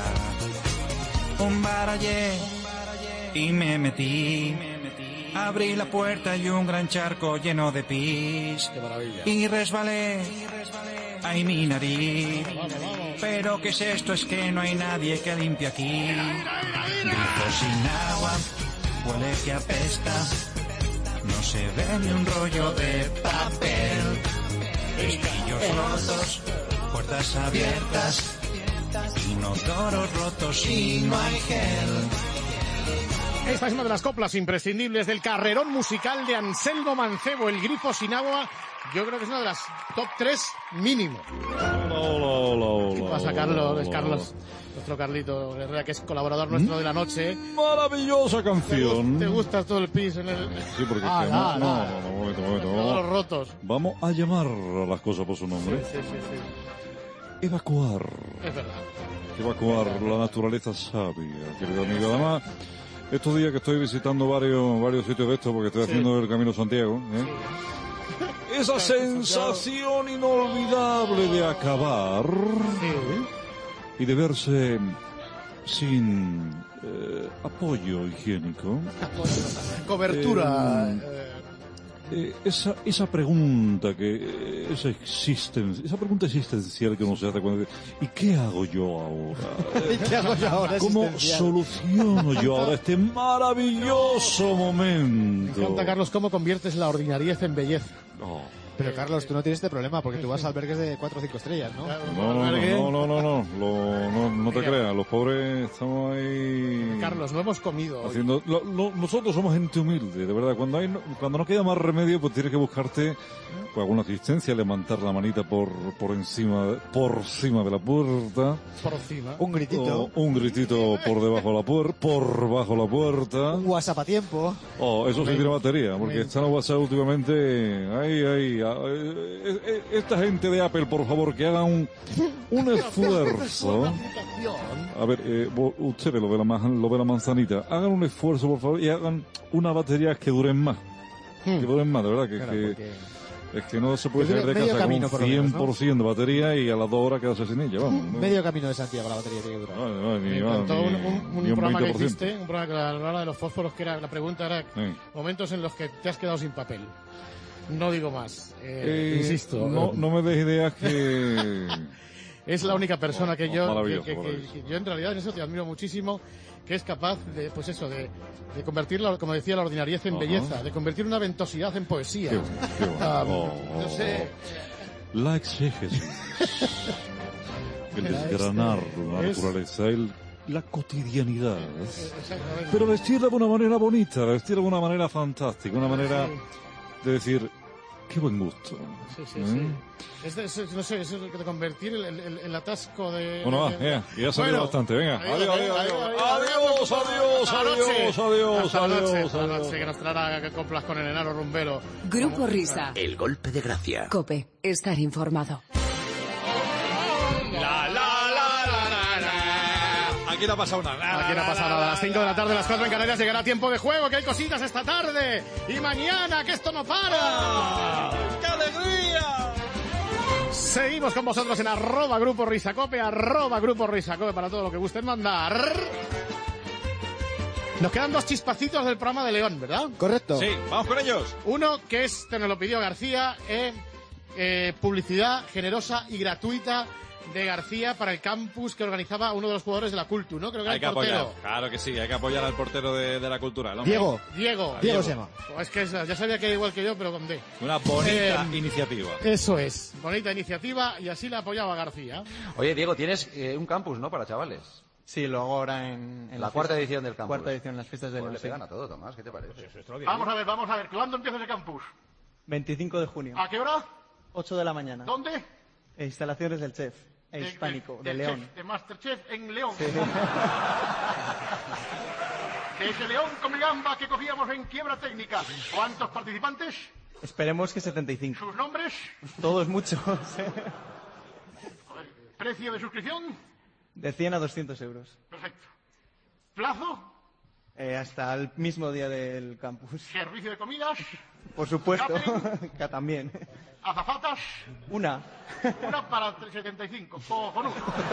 Un bar ayer y me metí, abrí la puerta y un gran charco lleno de pis, y resbalé, ay mi nariz. Pero ¿qué es esto? Es que no hay nadie que limpie aquí. Grifo sin agua, huele que apesta, no se ve ni un rollo de papel. Pestillos rotos, puertas abiertas, inodoros rotos y no hay gel. Esta es una de las coplas imprescindibles del carrerón musical de Anselmo Mancebo, El grifo sin agua. Yo creo que es una de las top tres mínimo. Hola, hola, hola, hola. ¿Qué pasa, Carlos? Es Carlos, nuestro Carlito Herrera, que es colaborador nuestro de la noche. Maravillosa canción. ¿Te gusta todo el pis en el...? Sí, porque ah, es que ah, no, no, ah. no, no, momento, momento. Todos los rotos. Vamos a llamar a las cosas por su nombre. Sí, sí, sí, sí. Evacuar. Es verdad. Evacuar la naturaleza sabia, querido amigo. Además, estos días que estoy visitando varios varios sitios de estos, porque estoy sí. haciendo el Camino Santiago, ¿eh? Sí. Esa sensación inolvidable de acabar sí. y de verse sin eh, apoyo higiénico. Cobertura. Eh, eh, esa, esa pregunta que esa existen, esa pregunta existencial que uno se hace cuando ¿y qué hago yo ahora? ¿Y qué hago yo ahora? ¿Cómo soluciono yo ahora este maravilloso momento? Me encanta, Carlos, cómo conviertes la ordinariez en belleza. Oh. Pero Carlos, tú no tienes este problema porque tú vas a albergues de cuatro o cinco estrellas, ¿no? No, no, no, no, no, no, Lo, no, no te creas, los pobres estamos ahí... Carlos, no hemos comido haciendo, lo, lo, nosotros somos gente humilde, de verdad, cuando hay cuando no queda más remedio, pues tienes que buscarte pues, alguna asistencia, levantar la manita por por encima por encima de la puerta. Por encima. Un gritito. O un gritito por debajo de la puerta, por bajo la puerta. Un WhatsApp a tiempo. Oh, eso sí tiene batería, porque están los WhatsApp últimamente... Ay, ay, esta gente de Apple, por favor, que hagan un, un esfuerzo. A ver, eh, usted ve lo de, la, lo de la manzanita. Hagan un esfuerzo, por favor, y hagan unas baterías que duren más. Hmm. Que duren más, de verdad. Que, claro, que, porque... Es que no se puede Medio- salir de medio casa con camino, un por lo menos, cien por ciento de batería y a las dos horas quedarse sin ella, vamos. ¿no? Medio camino de Santiago la batería tiene que durar. No, no, ni, Me va, encantó ni- un, un- un ni un programa que veinte por ciento. hiciste, un programa que a la hora de los fósforos, que era la pregunta era Sí. momentos en los que te has quedado sin papel. No digo más, eh, Eh, insisto. No, no me des ideas que... Es la única persona que Oh, yo, maravilloso, que, que- maravilloso. que yo en realidad en eso te admiro muchísimo, que es capaz de, pues eso, de, de convertir, la- como decía, la ordinariez en Ajá. belleza, de convertir una ventosidad en poesía. Qué bueno, qué bueno. Ah, Oh, no sé. La exégesis. El desgranar la Es- naturaleza, el, la cotidianidad. Exactamente. Pero vestirla de una manera bonita, vestirla de una manera fantástica, una manera de decir, qué buen gusto. Sí, sí, ¿Eh? sí. Es de, es- no sé, es de convertir el, el- el atasco de... Bueno, va, de- ya, ya ha salido Bueno, bastante, venga. Adiós, adiós, adiós. adiós, Adiós, adiós, Hasta la noche. adiós, adiós, Hasta la noche, adiós, hasta la adiós. noche, que nos traerá coplas con el enano rumbero. Grupo Risa. El golpe de gracia. Cope. Estar informado. La, la, la, la, la, la. Aquí no ha pasado nada. Aquí no ha pasado nada. A las cinco de la tarde, a las cuatro en Canarias, llegará tiempo de juego, que hay cositas esta tarde. Y mañana, que esto no para. ¡Qué alegría! Seguimos con vosotros en arroba Grupo Risacope, arroba Grupo Risacope para todo lo que gusten mandar. Nos quedan dos chispacitos del programa de León, ¿verdad? Correcto. Sí, vamos con ellos. Uno que es, te nos lo pidió García, eh, eh, publicidad generosa y gratuita de García para el campus que organizaba uno de los jugadores de la Cultu, ¿no? Creo que Hay que era el portero. apoyar, claro que sí, hay que apoyar al portero de, de la cultural. hombre. Diego. Diego. Diego se llama. Es que es- ya sabía que era igual que yo, pero con D. Una bonita Eh, iniciativa. Eso es, bonita iniciativa y así la apoyaba García. Oye, Diego, tienes eh, un campus, ¿no? Para chavales. Sí, lo hago ahora en, en La las cuarta fiestas- edición del campus. Cuarta edición, las fiestas del Pues le sí. pegan a todo, Tomás, ¿qué te parece? Vamos a ver, vamos a ver. ¿Cuándo empieza ese campus? veinticinco de junio. ¿A qué hora? ocho de la mañana. ¿Dónde? E instalaciones del chef. E hispánico, de, del León. chef, de Masterchef en León. Sí. De ese León come gamba que cogíamos en quiebra técnica. ¿Cuántos participantes? Esperemos que setenta y cinco. ¿Sus nombres? Todos muchos. ¿Precio de suscripción? De cien a doscientos euros. Perfecto. ¿Plazo? Eh, hasta el mismo día del campus. ¿Servicio de comidas? Por supuesto. ¿Catering? Que también. ¿Azafatas? Una. Una para setenta y cinco. Cojonudo.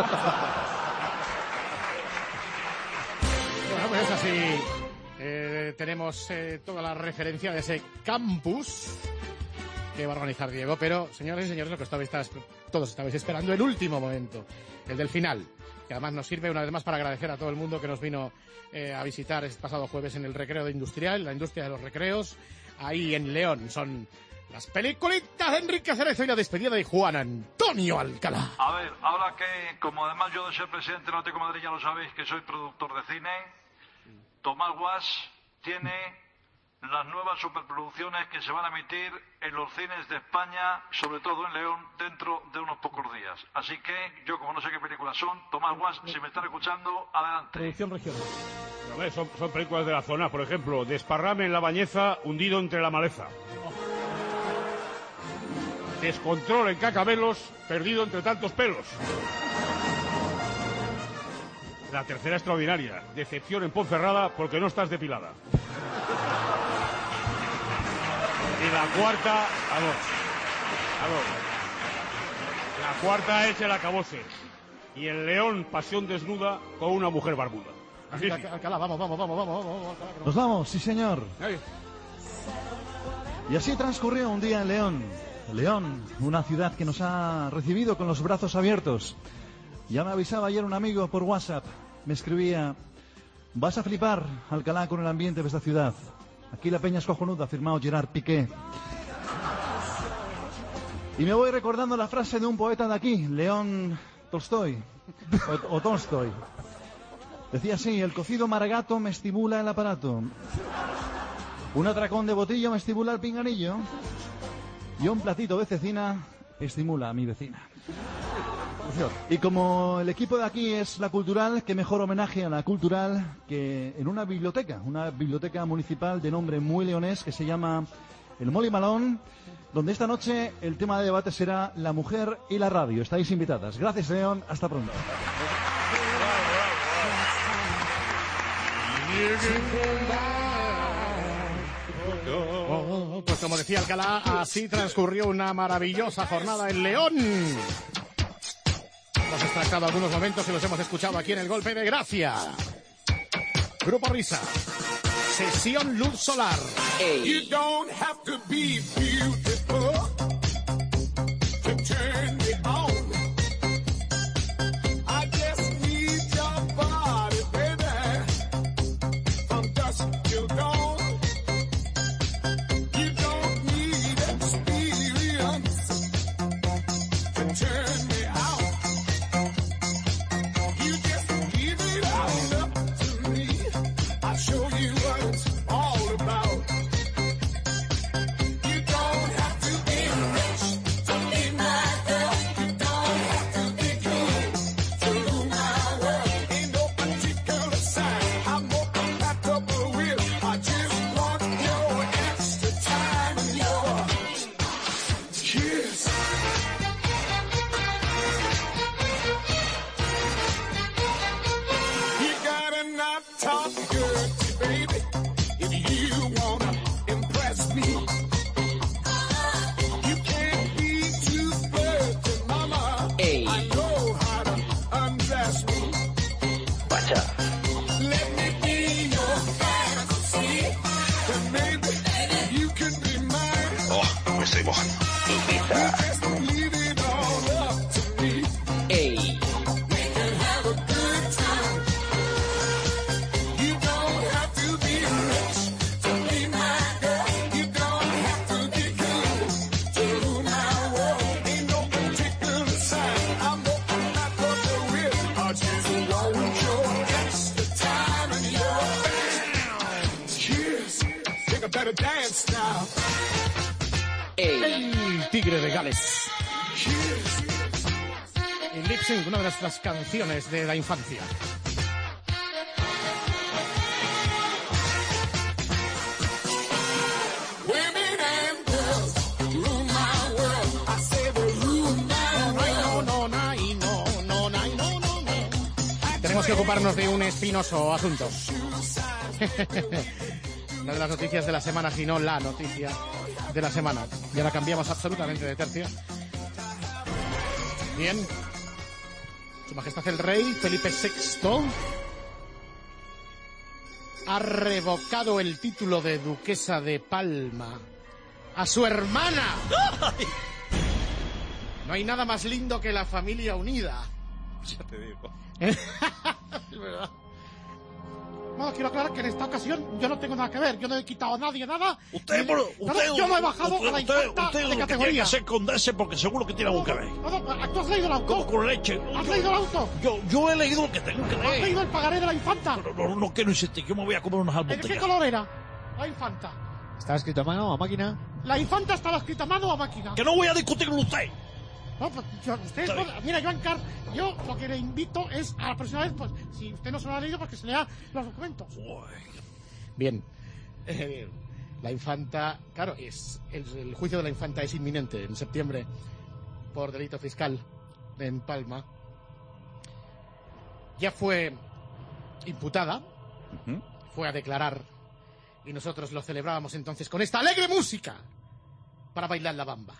Bueno, pues es así. Eh, tenemos eh, toda la referencia de ese campus que va a organizar Diego, pero señores y señores, lo que estabais, todos estabais esperando, el último momento, el del final, que además nos sirve una vez más para agradecer a todo el mundo que nos vino eh, a visitar este pasado jueves en el recreo de Industrial, la industria de los recreos, ahí en León. Son las peliculitas de Enrique Cerezo y la despedida de Juan Antonio Alcalá. A ver, ahora que, como además yo de ser presidente de Atlético de Madrid ya lo sabéis que soy productor de cine, Tomás Guas tiene las nuevas superproducciones que se van a emitir en los cines de España, sobre todo en León, dentro de unos pocos días. Así que yo, como no sé qué películas son, Tomás Guas, si me están escuchando, adelante. Producción regional. A ver, son, son películas de la zona, por ejemplo, Desparrame en la bañeza, hundido entre la maleza. Descontrol en Cacabelos, perdido entre tantos pelos. La tercera extraordinaria, decepción en Ponferrada porque no estás depilada. Y la cuarta, vamos, vamos. La cuarta es el acabose. Y el León, pasión desnuda con una mujer barbuda. Así sí. Alcalá, vamos, vamos, vamos, vamos, vamos, vamos, Alcalá, que no- Nos vamos, sí señor. Ay. Y así transcurrió un día en León. León, una ciudad que nos ha recibido con los brazos abiertos. Ya me avisaba ayer un amigo por WhatsApp. Me escribía: vas a flipar, Alcalá, con el ambiente de esta ciudad. Aquí la peña es cojonuda, firmado Gerard Piqué. Y me voy recordando la frase de un poeta de aquí, León Tolstoy, o, o Tolstoy. Decía así: el cocido maragato me estimula el aparato. Un atracón de botillo me estimula el pinganillo. Y un platito de cecina estimula a mi vecina. Y como el equipo de aquí es la cultural, qué mejor homenaje a la cultural que en una biblioteca, una biblioteca municipal de nombre muy leonés que se llama el Molly Malone, donde esta noche el tema de debate será la mujer y la radio. Estáis invitadas. Gracias, León. Hasta pronto. Oh, pues como decía Alcalá, así transcurrió una maravillosa jornada en León. Hemos extractado algunos momentos y los hemos escuchado aquí en el Golpe de Gracia. Grupo Risa. Sesión Luz Solar. You don't have to be beautiful to turn me on. I just need your body, baby, from dusk till dawn. You don't need experience to turn me out. You just give it all up to me. I'll show you what it's all about. You don't have to be rich to be my girl. You don't have to be good to rule my world. Ain't no particular sign I'm more compatible with. I just want your extra time and your kiss. You gotta not talk dirty, baby, if you wanna impress me. You can't be too flirty, mama. I know how to undress me. Let me be your fantasy. Then maybe you can be mine. Oh, me estoy mojando. You just leave it all up to me. We can have a good time. You don't have to be rich to be my girl. You don't have to be good to rule my world. Ain't no particular sign I'm more compatible with. I just want your extra time and your kiss. Take a better dance now. El Tigre de Gales. El lip sync, una de nuestras canciones de la infancia. Women and girls rule my world. I say they rule my world. No, no, no, no, no, no, no, no. Tenemos que ocuparnos de un espinoso asunto. Una de las noticias de la semana, si no la noticia de la semana. Y ahora cambiamos absolutamente de tercio. Bien. Su Majestad el Rey Felipe sexto ha revocado el título de Duquesa de Palma a su hermana. No hay nada más lindo que la familia unida. Ya te digo. Es verdad. No, quiero aclarar que en esta ocasión yo no tengo nada que ver. Yo no he quitado a nadie nada. Usted, por, No, usted, no, yo no he bajado usted, a la usted, infanta usted de lo que tiene categoría. que hacer es esconderse porque seguro que tiene algo que ver. No, no, ¿tú has leído el auto? Como con leche. ¿Has Yo- leído el auto? Yo, yo he leído lo que tengo que ¿Has leer. leído el pagaré de la infanta? No, no, no quiero insistir, yo me voy a comer unas ¿De qué albotellas. color era la infanta? ¿Está escrito a mano o a máquina? ¿La infanta estaba escrita a mano o a máquina? Que no voy a discutir con usted. No, pues yo, usted, Está no- mira, Joan Carr, yo lo que le invito es a la próxima vez, pues, si usted no se lo ha leído, pues que se lea los documentos. Bien. Eh, la infanta, claro, es el, el juicio de la infanta es inminente en septiembre por delito fiscal en Palma. Ya fue imputada, fue a declarar y nosotros lo celebrábamos entonces con esta alegre música para bailar la bamba.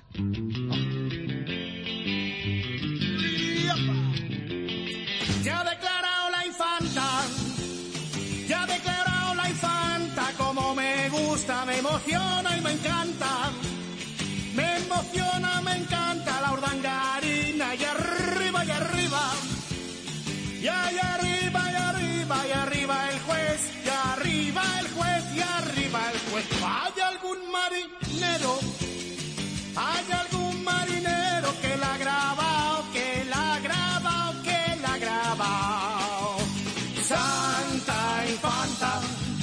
Ya ha declarado la infanta, ya ha declarado la infanta, como me gusta, me emociona y me encanta. Me emociona, me encanta la urdangarina, y arriba, y arriba, y allá arriba, y arriba, y arriba el juez, y arriba el juez, y arriba el juez. ¿Hay algún marinero? ¿Hay algún marinero que la ha grabado, que la ha grabado, que la ha grabado? Santa Infanta,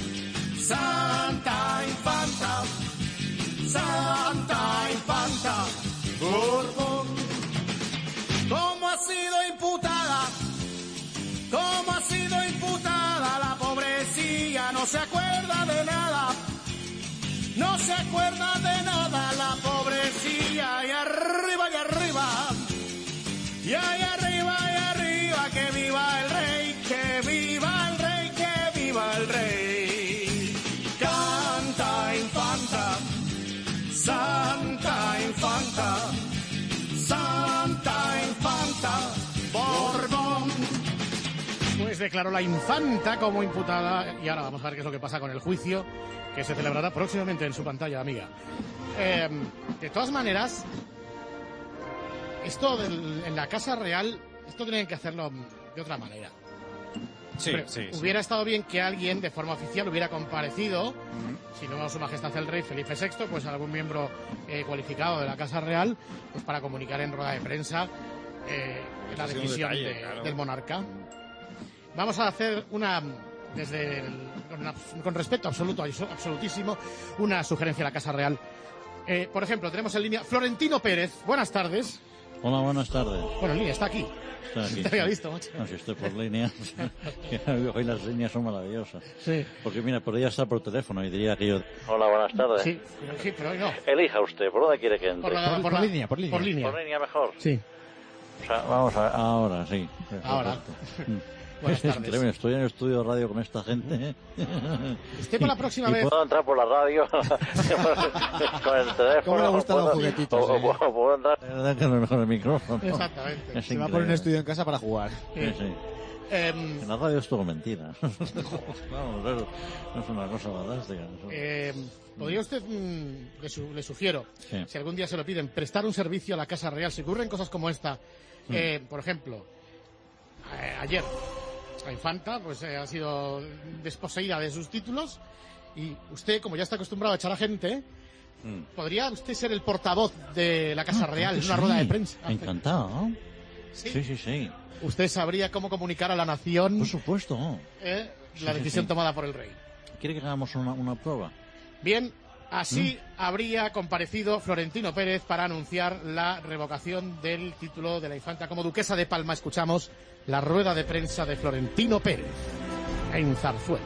Santa Infanta, Santa Infanta, Borbón. ¿Cómo ha sido imputada? ¿Cómo ha sido imputada? La pobrecilla no se acuerda de nada. Pues declaró la infanta como imputada y ahora vamos a ver qué es lo que pasa con el juicio que se celebrará próximamente en su pantalla, amiga. Eh, de todas maneras, esto del- en la Casa Real, esto tienen que hacerlo de otra manera. Sí, Hombre, sí, sí. hubiera estado bien que alguien de forma oficial hubiera comparecido, si no Su Majestad el Rey Felipe sexto, pues algún miembro eh, cualificado de la Casa Real, pues para comunicar en rueda de prensa eh, la ha sido un decisión detalle, de- claro. del monarca. Vamos a hacer una, desde el- con, una- con respeto absoluto, absolutísimo, una sugerencia a la Casa Real. Eh, por ejemplo, tenemos en línea Florentino Pérez. Buenas tardes. Hola, buenas tardes. Bueno, en línea, está aquí. Estoy aquí. Te había visto, macho. No, si estoy por línea. Hoy las líneas son maravillosas. Sí. Porque mira, podría estar por teléfono y diría que yo... Hola, buenas tardes. Sí, pero, sí, pero hoy no. Elija usted, ¿por dónde quiere que entre? Por la- por la- línea, por línea. por línea. Por línea mejor. Sí. O sea, vamos a ahora, sí. Ahora. Perfecto. Buenas Es tardes. tremendo, estoy en el estudio de radio con esta gente. Usted para la próxima y vez- puedo entrar por la radio con el teléfono. ¿Cómo le gustan o los puedo- juguetitos, O, o eh? puedo- puedo entrar... La verdad que no es mejor el micrófono. Exactamente. Es Se va a poner un increíble. estudio en casa para jugar. Sí, sí. Em, En la radio es todo mentira. Vamos, eso no es una cosa fantástica. Eso- Eh, ¿Podría usted, mm, le, su- le sugiero, Sí. si algún día se lo piden, prestar un servicio a la Casa Real? Si ocurren cosas como esta, Mm. eh, por ejemplo, eh, ayer la infanta pues eh, ha sido desposeída de sus títulos y usted, como ya está acostumbrado a echar a gente, Mm. ¿podría usted ser el portavoz de la Casa Ah, Real claro en que una sí. rueda de prensa? Encantado. ¿Sí? Sí, sí, sí. ¿Usted sabría cómo comunicar a la nación Por supuesto. eh, Sí, la sí, decisión sí. tomada por el rey? ¿Quiere que hagamos una, una prueba? Bien, así ¿Mm? habría comparecido Florentino Pérez para anunciar la revocación del título de la infanta como duquesa de Palma. Escuchamos la rueda de prensa de Florentino Pérez en Zarzuela.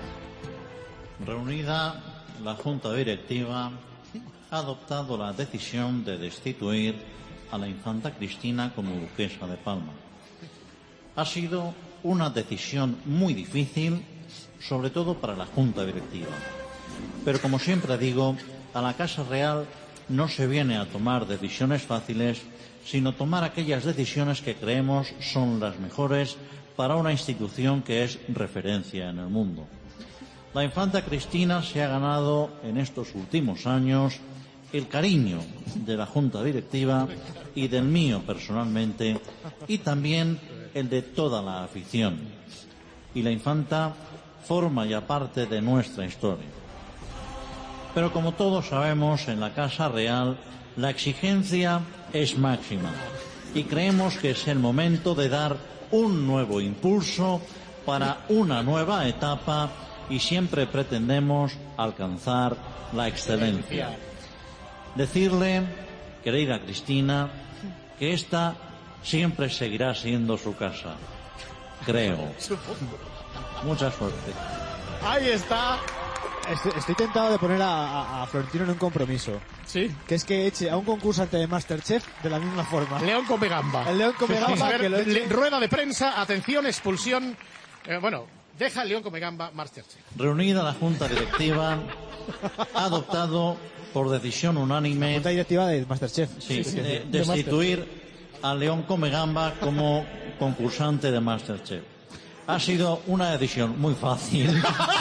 Reunida la Junta Directiva, ha adoptado la decisión de destituir a la infanta Cristina como duquesa de Palma. Ha sido una decisión muy difícil, sobre todo para la Junta Directiva. Pero como siempre digo, a la Casa Real no se viene a tomar decisiones fáciles, sino tomar aquellas decisiones que creemos son las mejores para una institución que es referencia en el mundo. La infanta Cristina se ha ganado en estos últimos años el cariño de la Junta Directiva y del mío personalmente, y también el de toda la afición. Y la infanta forma ya parte de nuestra historia. Pero como todos sabemos, en la Casa Real la exigencia es máxima y creemos que es el momento de dar un nuevo impulso para una nueva etapa y siempre pretendemos alcanzar la excelencia. Decirle, querida Cristina, que esta siempre seguirá siendo su casa. Creo. Mucha suerte. Ahí está. Estoy, estoy tentado de poner a, a- a Florentino en un compromiso. Sí. Que es que eche a un concursante de Masterchef de la misma forma. León come gamba. El León come Vamos a gamba ver, que lo eche. le- rueda de prensa, atención, expulsión. Eh, bueno, deja el León come gamba Masterchef. Reunida la Junta Directiva, ha adoptado por decisión unánime Junta directiva de Masterchef. sí, Sí, sí, de- de destituir a León Comegamba como concursante de Masterchef. Ha sido una decisión muy fácil,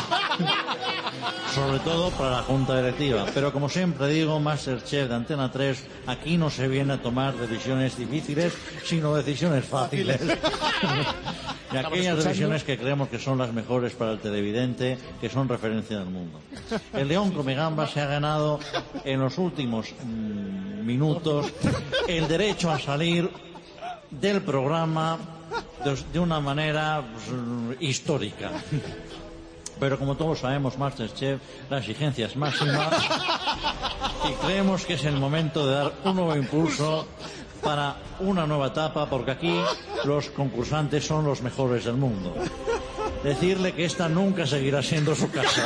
sobre todo para la Junta Directiva. Pero como siempre digo, Masterchef de Antena tres, aquí no se viene a tomar decisiones difíciles, sino decisiones fáciles. Y aquellas decisiones que creemos que son las mejores para el televidente, que son referencia del mundo. El León Comegamba se ha ganado en los últimos mm, minutos el derecho a salir del programa de, de una manera pues, histórica. Pero como todos sabemos, Masterchef, la exigencia es máxima y creemos que es el momento de dar un nuevo impulso para una nueva etapa, porque aquí los concursantes son los mejores del mundo. Decirle que esta nunca seguirá siendo su casa.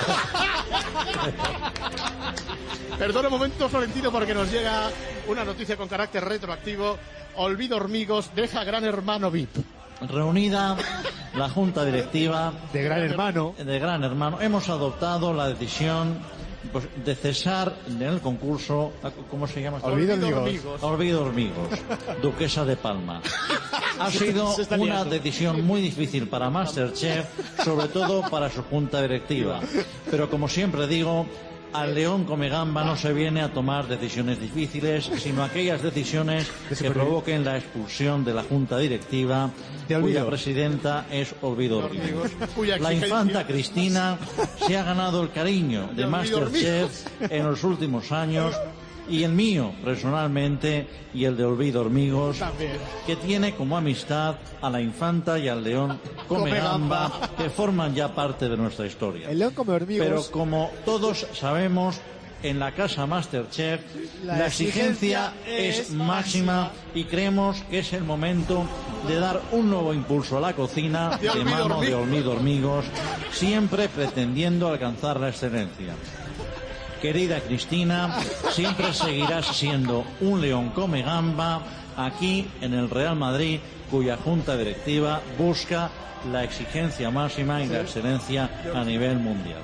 Perdona un momento, Florentino, porque nos llega una noticia con carácter retroactivo. Olvido Hormigos deja Gran Hermano V I P. Reunida la Junta Directiva de Gran Hermano, de Gran Hermano, hemos adoptado la decisión pues, de cesar en el concurso, ¿cómo se llama? Olvido Olvido Hormigos. Olvido Hormigos, Duquesa de Palma. Ha sido Se está una liando. decisión muy difícil para Masterchef, sobre todo para su junta directiva. Pero como siempre digo, al león come gamba no se viene a tomar decisiones difíciles, sino aquellas decisiones que provoquen la expulsión de la junta directiva, Olvido. cuya presidenta es Olvido Hormigos. Cuya La exigencia- infanta Cristina se ha ganado el cariño de Olvido Masterchef en los últimos años, y el mío personalmente y el de Olvido Hormigos, También. que tiene como amistad a la infanta y al león come Come gamba, gamba. que forman ya parte de nuestra historia. El león come hormigos. Pero como todos sabemos, en la casa Masterchef La la, exigencia, exigencia es es máxima y creemos que es el momento de dar un nuevo impulso a la cocina De de Olvido mano de Hormigos. Olvido Hormigos, siempre pretendiendo alcanzar la excelencia. Querida Cristina, siempre seguirás siendo un león come gamba aquí en el Real Madrid, cuya junta directiva busca la exigencia máxima y la excelencia a nivel mundial.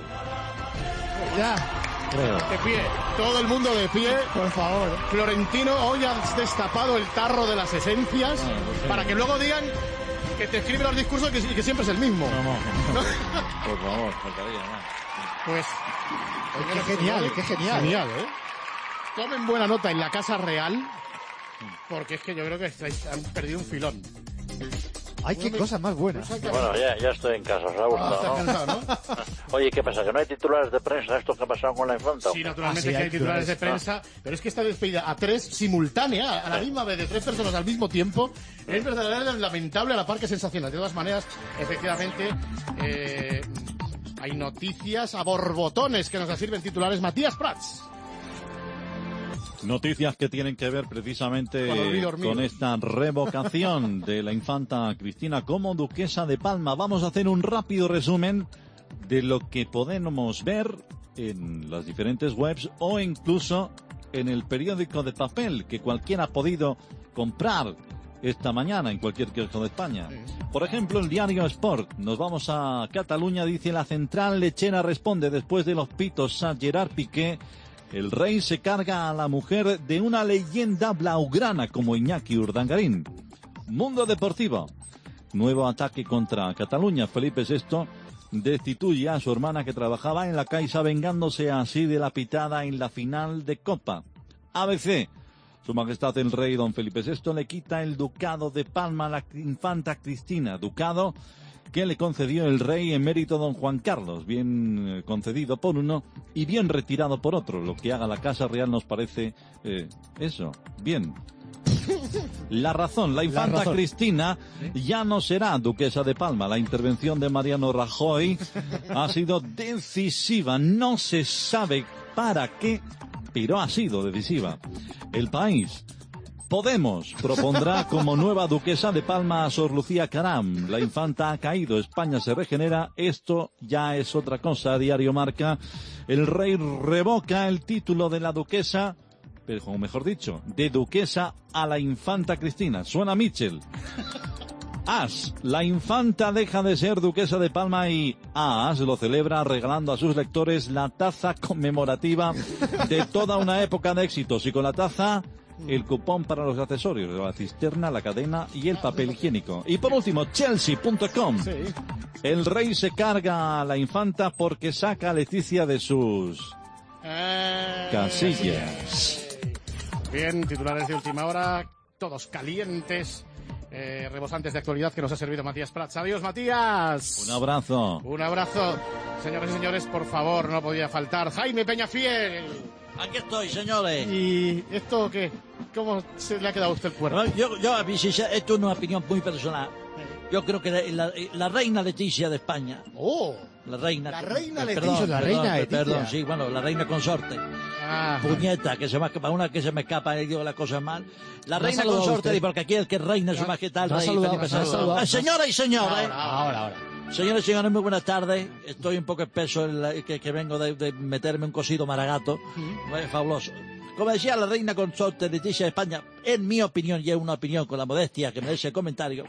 Ya. Creo. De pie, todo el mundo de pie. Por favor. Florentino, hoy has destapado el tarro de las esencias No, no sé. para que luego digan que te escribe los discursos y que, y que siempre es el mismo. No, no, no. Por favor, faltaría más. Pues, Qué genial, qué genial. Genial, ¿eh? Tomen buena nota en la Casa Real, porque es que yo creo que estáis- han perdido un filón. Ay, qué cosas más buenas. Bueno, ya, ya estoy en casa, os ha Ah, gustado, estás ¿no? cansado, ¿no? Oye, ¿qué pasa? ¿Que no hay titulares de prensa? ¿Esto que ha pasado con la infanta? o Sí, qué? naturalmente Ah, sí, que hay hay titulares de titulares. prensa, pero es que esta despedida a tres simultánea, a la misma vez, de tres personas al mismo tiempo, es verdaderamente lamentable, a la par que sensacional. De todas maneras, efectivamente, eh, hay noticias a borbotones que nos las sirven titulares. Matías Prats. Noticias que tienen que ver precisamente Con Olvido Hormigos. con esta revocación de la infanta Cristina como duquesa de Palma. Vamos a hacer un rápido resumen de lo que podemos ver en las diferentes webs o incluso en el periódico de papel que cualquiera ha podido comprar esta mañana en cualquier kiosco de España. Por ejemplo, el diario Sport. Nos vamos a Cataluña, dice: la central lechera responde después de los pitos a Gerard Piqué. El rey se carga a la mujer de una leyenda blaugrana como Iñaki Urdangarín. Mundo Deportivo. Nuevo ataque contra Cataluña. Felipe sexto destituye a su hermana que trabajaba en la Caixa, vengándose así de la pitada en la final de Copa. A B C. Su Majestad el Rey Don Felipe sexto le quita el ducado de Palma a la infanta Cristina. Ducado que le concedió el rey emérito don Juan Carlos, bien eh, concedido por uno y bien retirado por otro. Lo que haga la Casa Real nos parece eh, eso, bien. La Razón, la infanta Razón. Cristina ya no será duquesa de Palma. La intervención de Mariano Rajoy ha sido decisiva. No se sabe para qué, pero ha sido decisiva. El País. Podemos propondrá como nueva duquesa de Palma a Sor Lucía Caram. La infanta ha caído, España se regenera. Esto ya es otra cosa. Diario Marca. El rey revoca el título de la duquesa, pero como mejor dicho, de duquesa a la infanta Cristina. Suena Mitchell. As, la infanta deja de ser duquesa de Palma y As lo celebra regalando a sus lectores la taza conmemorativa de toda una época de éxitos. Y con la taza, el cupón para los accesorios, la cisterna, la cadena y el papel higiénico. Y por último, Chelsea punto com. El rey se carga a la infanta porque saca a Leticia de sus Eh, casillas. Bien, titulares de última hora, todos calientes, eh, rebosantes de actualidad que nos ha servido Matías Prats. Adiós, Matías. Un abrazo. Un abrazo. Señores y señores, por favor, no podía faltar Jaime Peñafiel. Aquí estoy, señores. ¿Y esto qué? ¿Cómo se le ha quedado a usted el cuerpo? Yo, yo, a mí, si se- esto es una opinión muy personal. Yo creo que la, la- la reina Leticia de España. ¡Oh! La reina. La reina eh, Leticia. perdón, La perdón, reina eh, Leticia. Perdón, sí, bueno, la reina consorte. Ah, Puñeta, que se me escapa, una que se me escapa y digo la cosa mal. La ¿Me ha reina saludado consorte, usted? y porque aquí el que reina es su majestad, el ¿Me ha rey saludado? Felipe ¿Me ha sexto. saludado? Eh, Señoras y señores. Ahora, ahora. Señores y señores, muy buenas tardes. Estoy un poco espeso, en la- que, que vengo de, de meterme un cosido maragato. Eh, fabuloso. Como decía la reina consorte Leticia de España, en mi opinión, y es una opinión con la modestia que merece el comentario,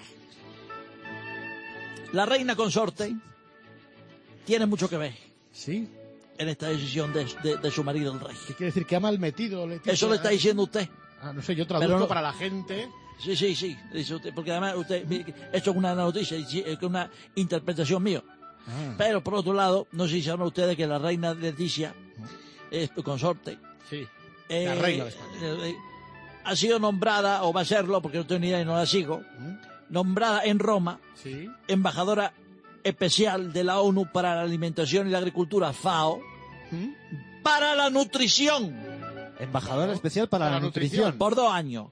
la reina consorte tiene mucho que ver. ¿Sí? en esta decisión de, de, de su marido, el rey. ¿Qué quiere decir? Que ha mal metido, Leticia. Eso le está diciendo usted. Ah, no sé, yo traduzco Pero no- para la gente. Sí, sí, sí, dice usted, porque además usted, esto es una noticia, es una interpretación mía. Ah. Pero por otro lado, no sé si saben ustedes que la reina Leticia, es consorte, Sí. eh, La reina de España. eh, ha sido nombrada, o va a serlo, porque no tengo ni idea y no la sigo, nombrada en Roma, Sí. embajadora especial de la ONU para la Alimentación y la Agricultura, FAO, para la nutrición. Embajadora especial para, la nutrición. Por dos años.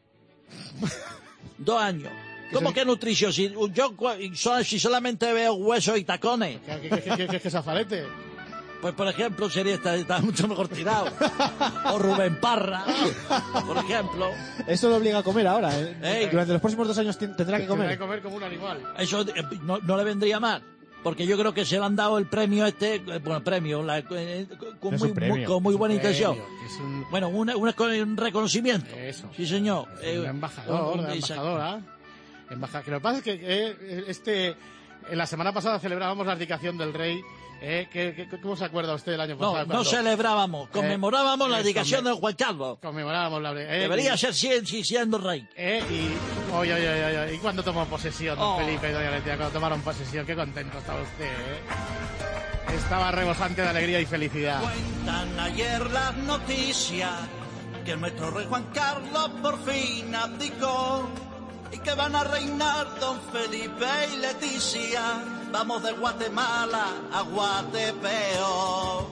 Dos años. ¿Cómo que nutrición? Si yo cu- so- si solamente veo huesos y tacones. ¿Qué, qué, qué, qué, qué zafalete? Pues por ejemplo sería estar, estar mucho mejor tirado. O Rubén Parra, por ejemplo. Eso lo obliga a comer ahora. ¿eh? Ey. Durante los próximos dos años tien- tendrá que Tendrá comer. que comer como un animal. Eso eh, no, no le vendría mal. Porque yo creo que se le han dado el premio este, eh, bueno, premio, la- eh, con, No es muy, un premio. muy- con muy buena Premio, intención. que es un- Bueno, una- una- un reconocimiento. Eso. Sí, señor. Un Eh, embajador, un- una un- embajadora. Embaja- que lo que pasa es que eh, este, en la semana pasada celebrábamos la abdicación del rey. Eh, ¿qué- qué- ¿Cómo se acuerda usted del año No, pasado? no cuando- celebrábamos, conmemorábamos la eso, dedicación me- de Juan Carlos. Conmemorábamos la... eh, Debería y- ser cien, si siendo rey. Eh, y, oye, oye, oye, oye, ¿y cuándo tomó posesión don Oh. Felipe y doña Leticia? Cuando tomaron posesión, qué contento estaba usted, ¿eh? Estaba rebosante de alegría y felicidad. Cuentan ayer las noticias que nuestro rey Juan Carlos por fin abdicó y que van a reinar don Felipe y Leticia. Vamos de Guatemala a Guatepeo.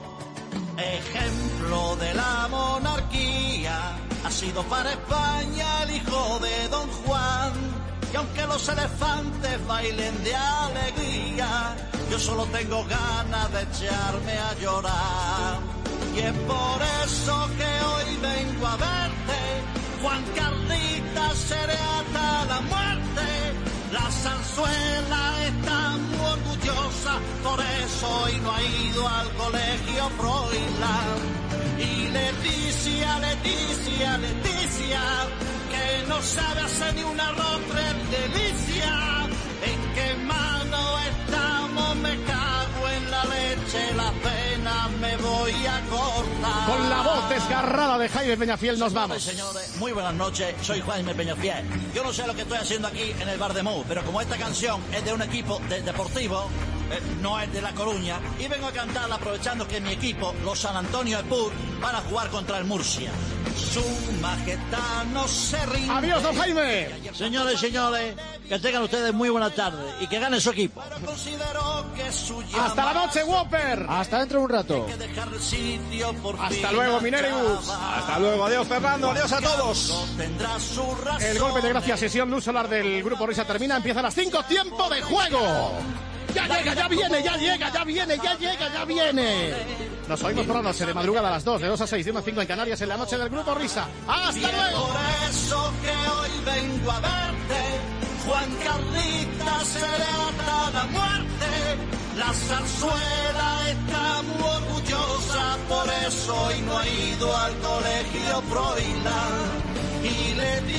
Ejemplo de la monarquía ha sido para España el hijo de don Juan. Y aunque los elefantes bailen de alegría, yo solo tengo ganas de echarme a llorar. Y es por eso que hoy vengo a verte, Juan Carlita, seré hasta la muerte. La zarzuela está muy orgullosa, por eso hoy no ha ido al colegio Froilán. Y Leticia, Leticia, Leticia, que no sabe hacer ni un arroz tres delicia. ¿En qué mano estamos? Me cago en la leche, la pena me voy a cortar. Con la voz desgarrada de Jaime Peñafiel nos vamos. Señores, muy buenas noches, soy Jaime Peñafiel. Yo no sé lo que estoy haciendo aquí en el Bar de Mou, pero como esta canción es de un equipo de- deportivo, eh, no es de La Coruña, y vengo a cantarla aprovechando que mi equipo, los San Antonio Spurs, van a jugar contra el Murcia. Su majestad no se rinde. ¡Adiós, don Jaime! Señores, señores, que tengan ustedes muy buenas tardes y que gane su equipo. Considero que su ¡Hasta la noche, Whopper! Hasta dentro de un rato. dejar el sitio por Hasta fin luego, Minerius. Hasta luego, adiós Fernando, adiós a todos. tendrá su razón. El golpe de gracia sesión luz solar del Grupo Risa termina, empieza a las cinco, tiempo de juego. Ya llega, ya viene, ya llega, ya viene, ya llega, ya viene. Nos oímos por la noche, de madrugada a las dos, de dos a seis, de una a cinco en Canarias, en la noche del Grupo Risa. ¡Hasta Y es luego! por eso que hoy vengo a verte, Juan Carlita, seré hasta la muerte. La zarzuela está muy orgullosa, por eso hoy no ha ido al colegio Froilán. Y le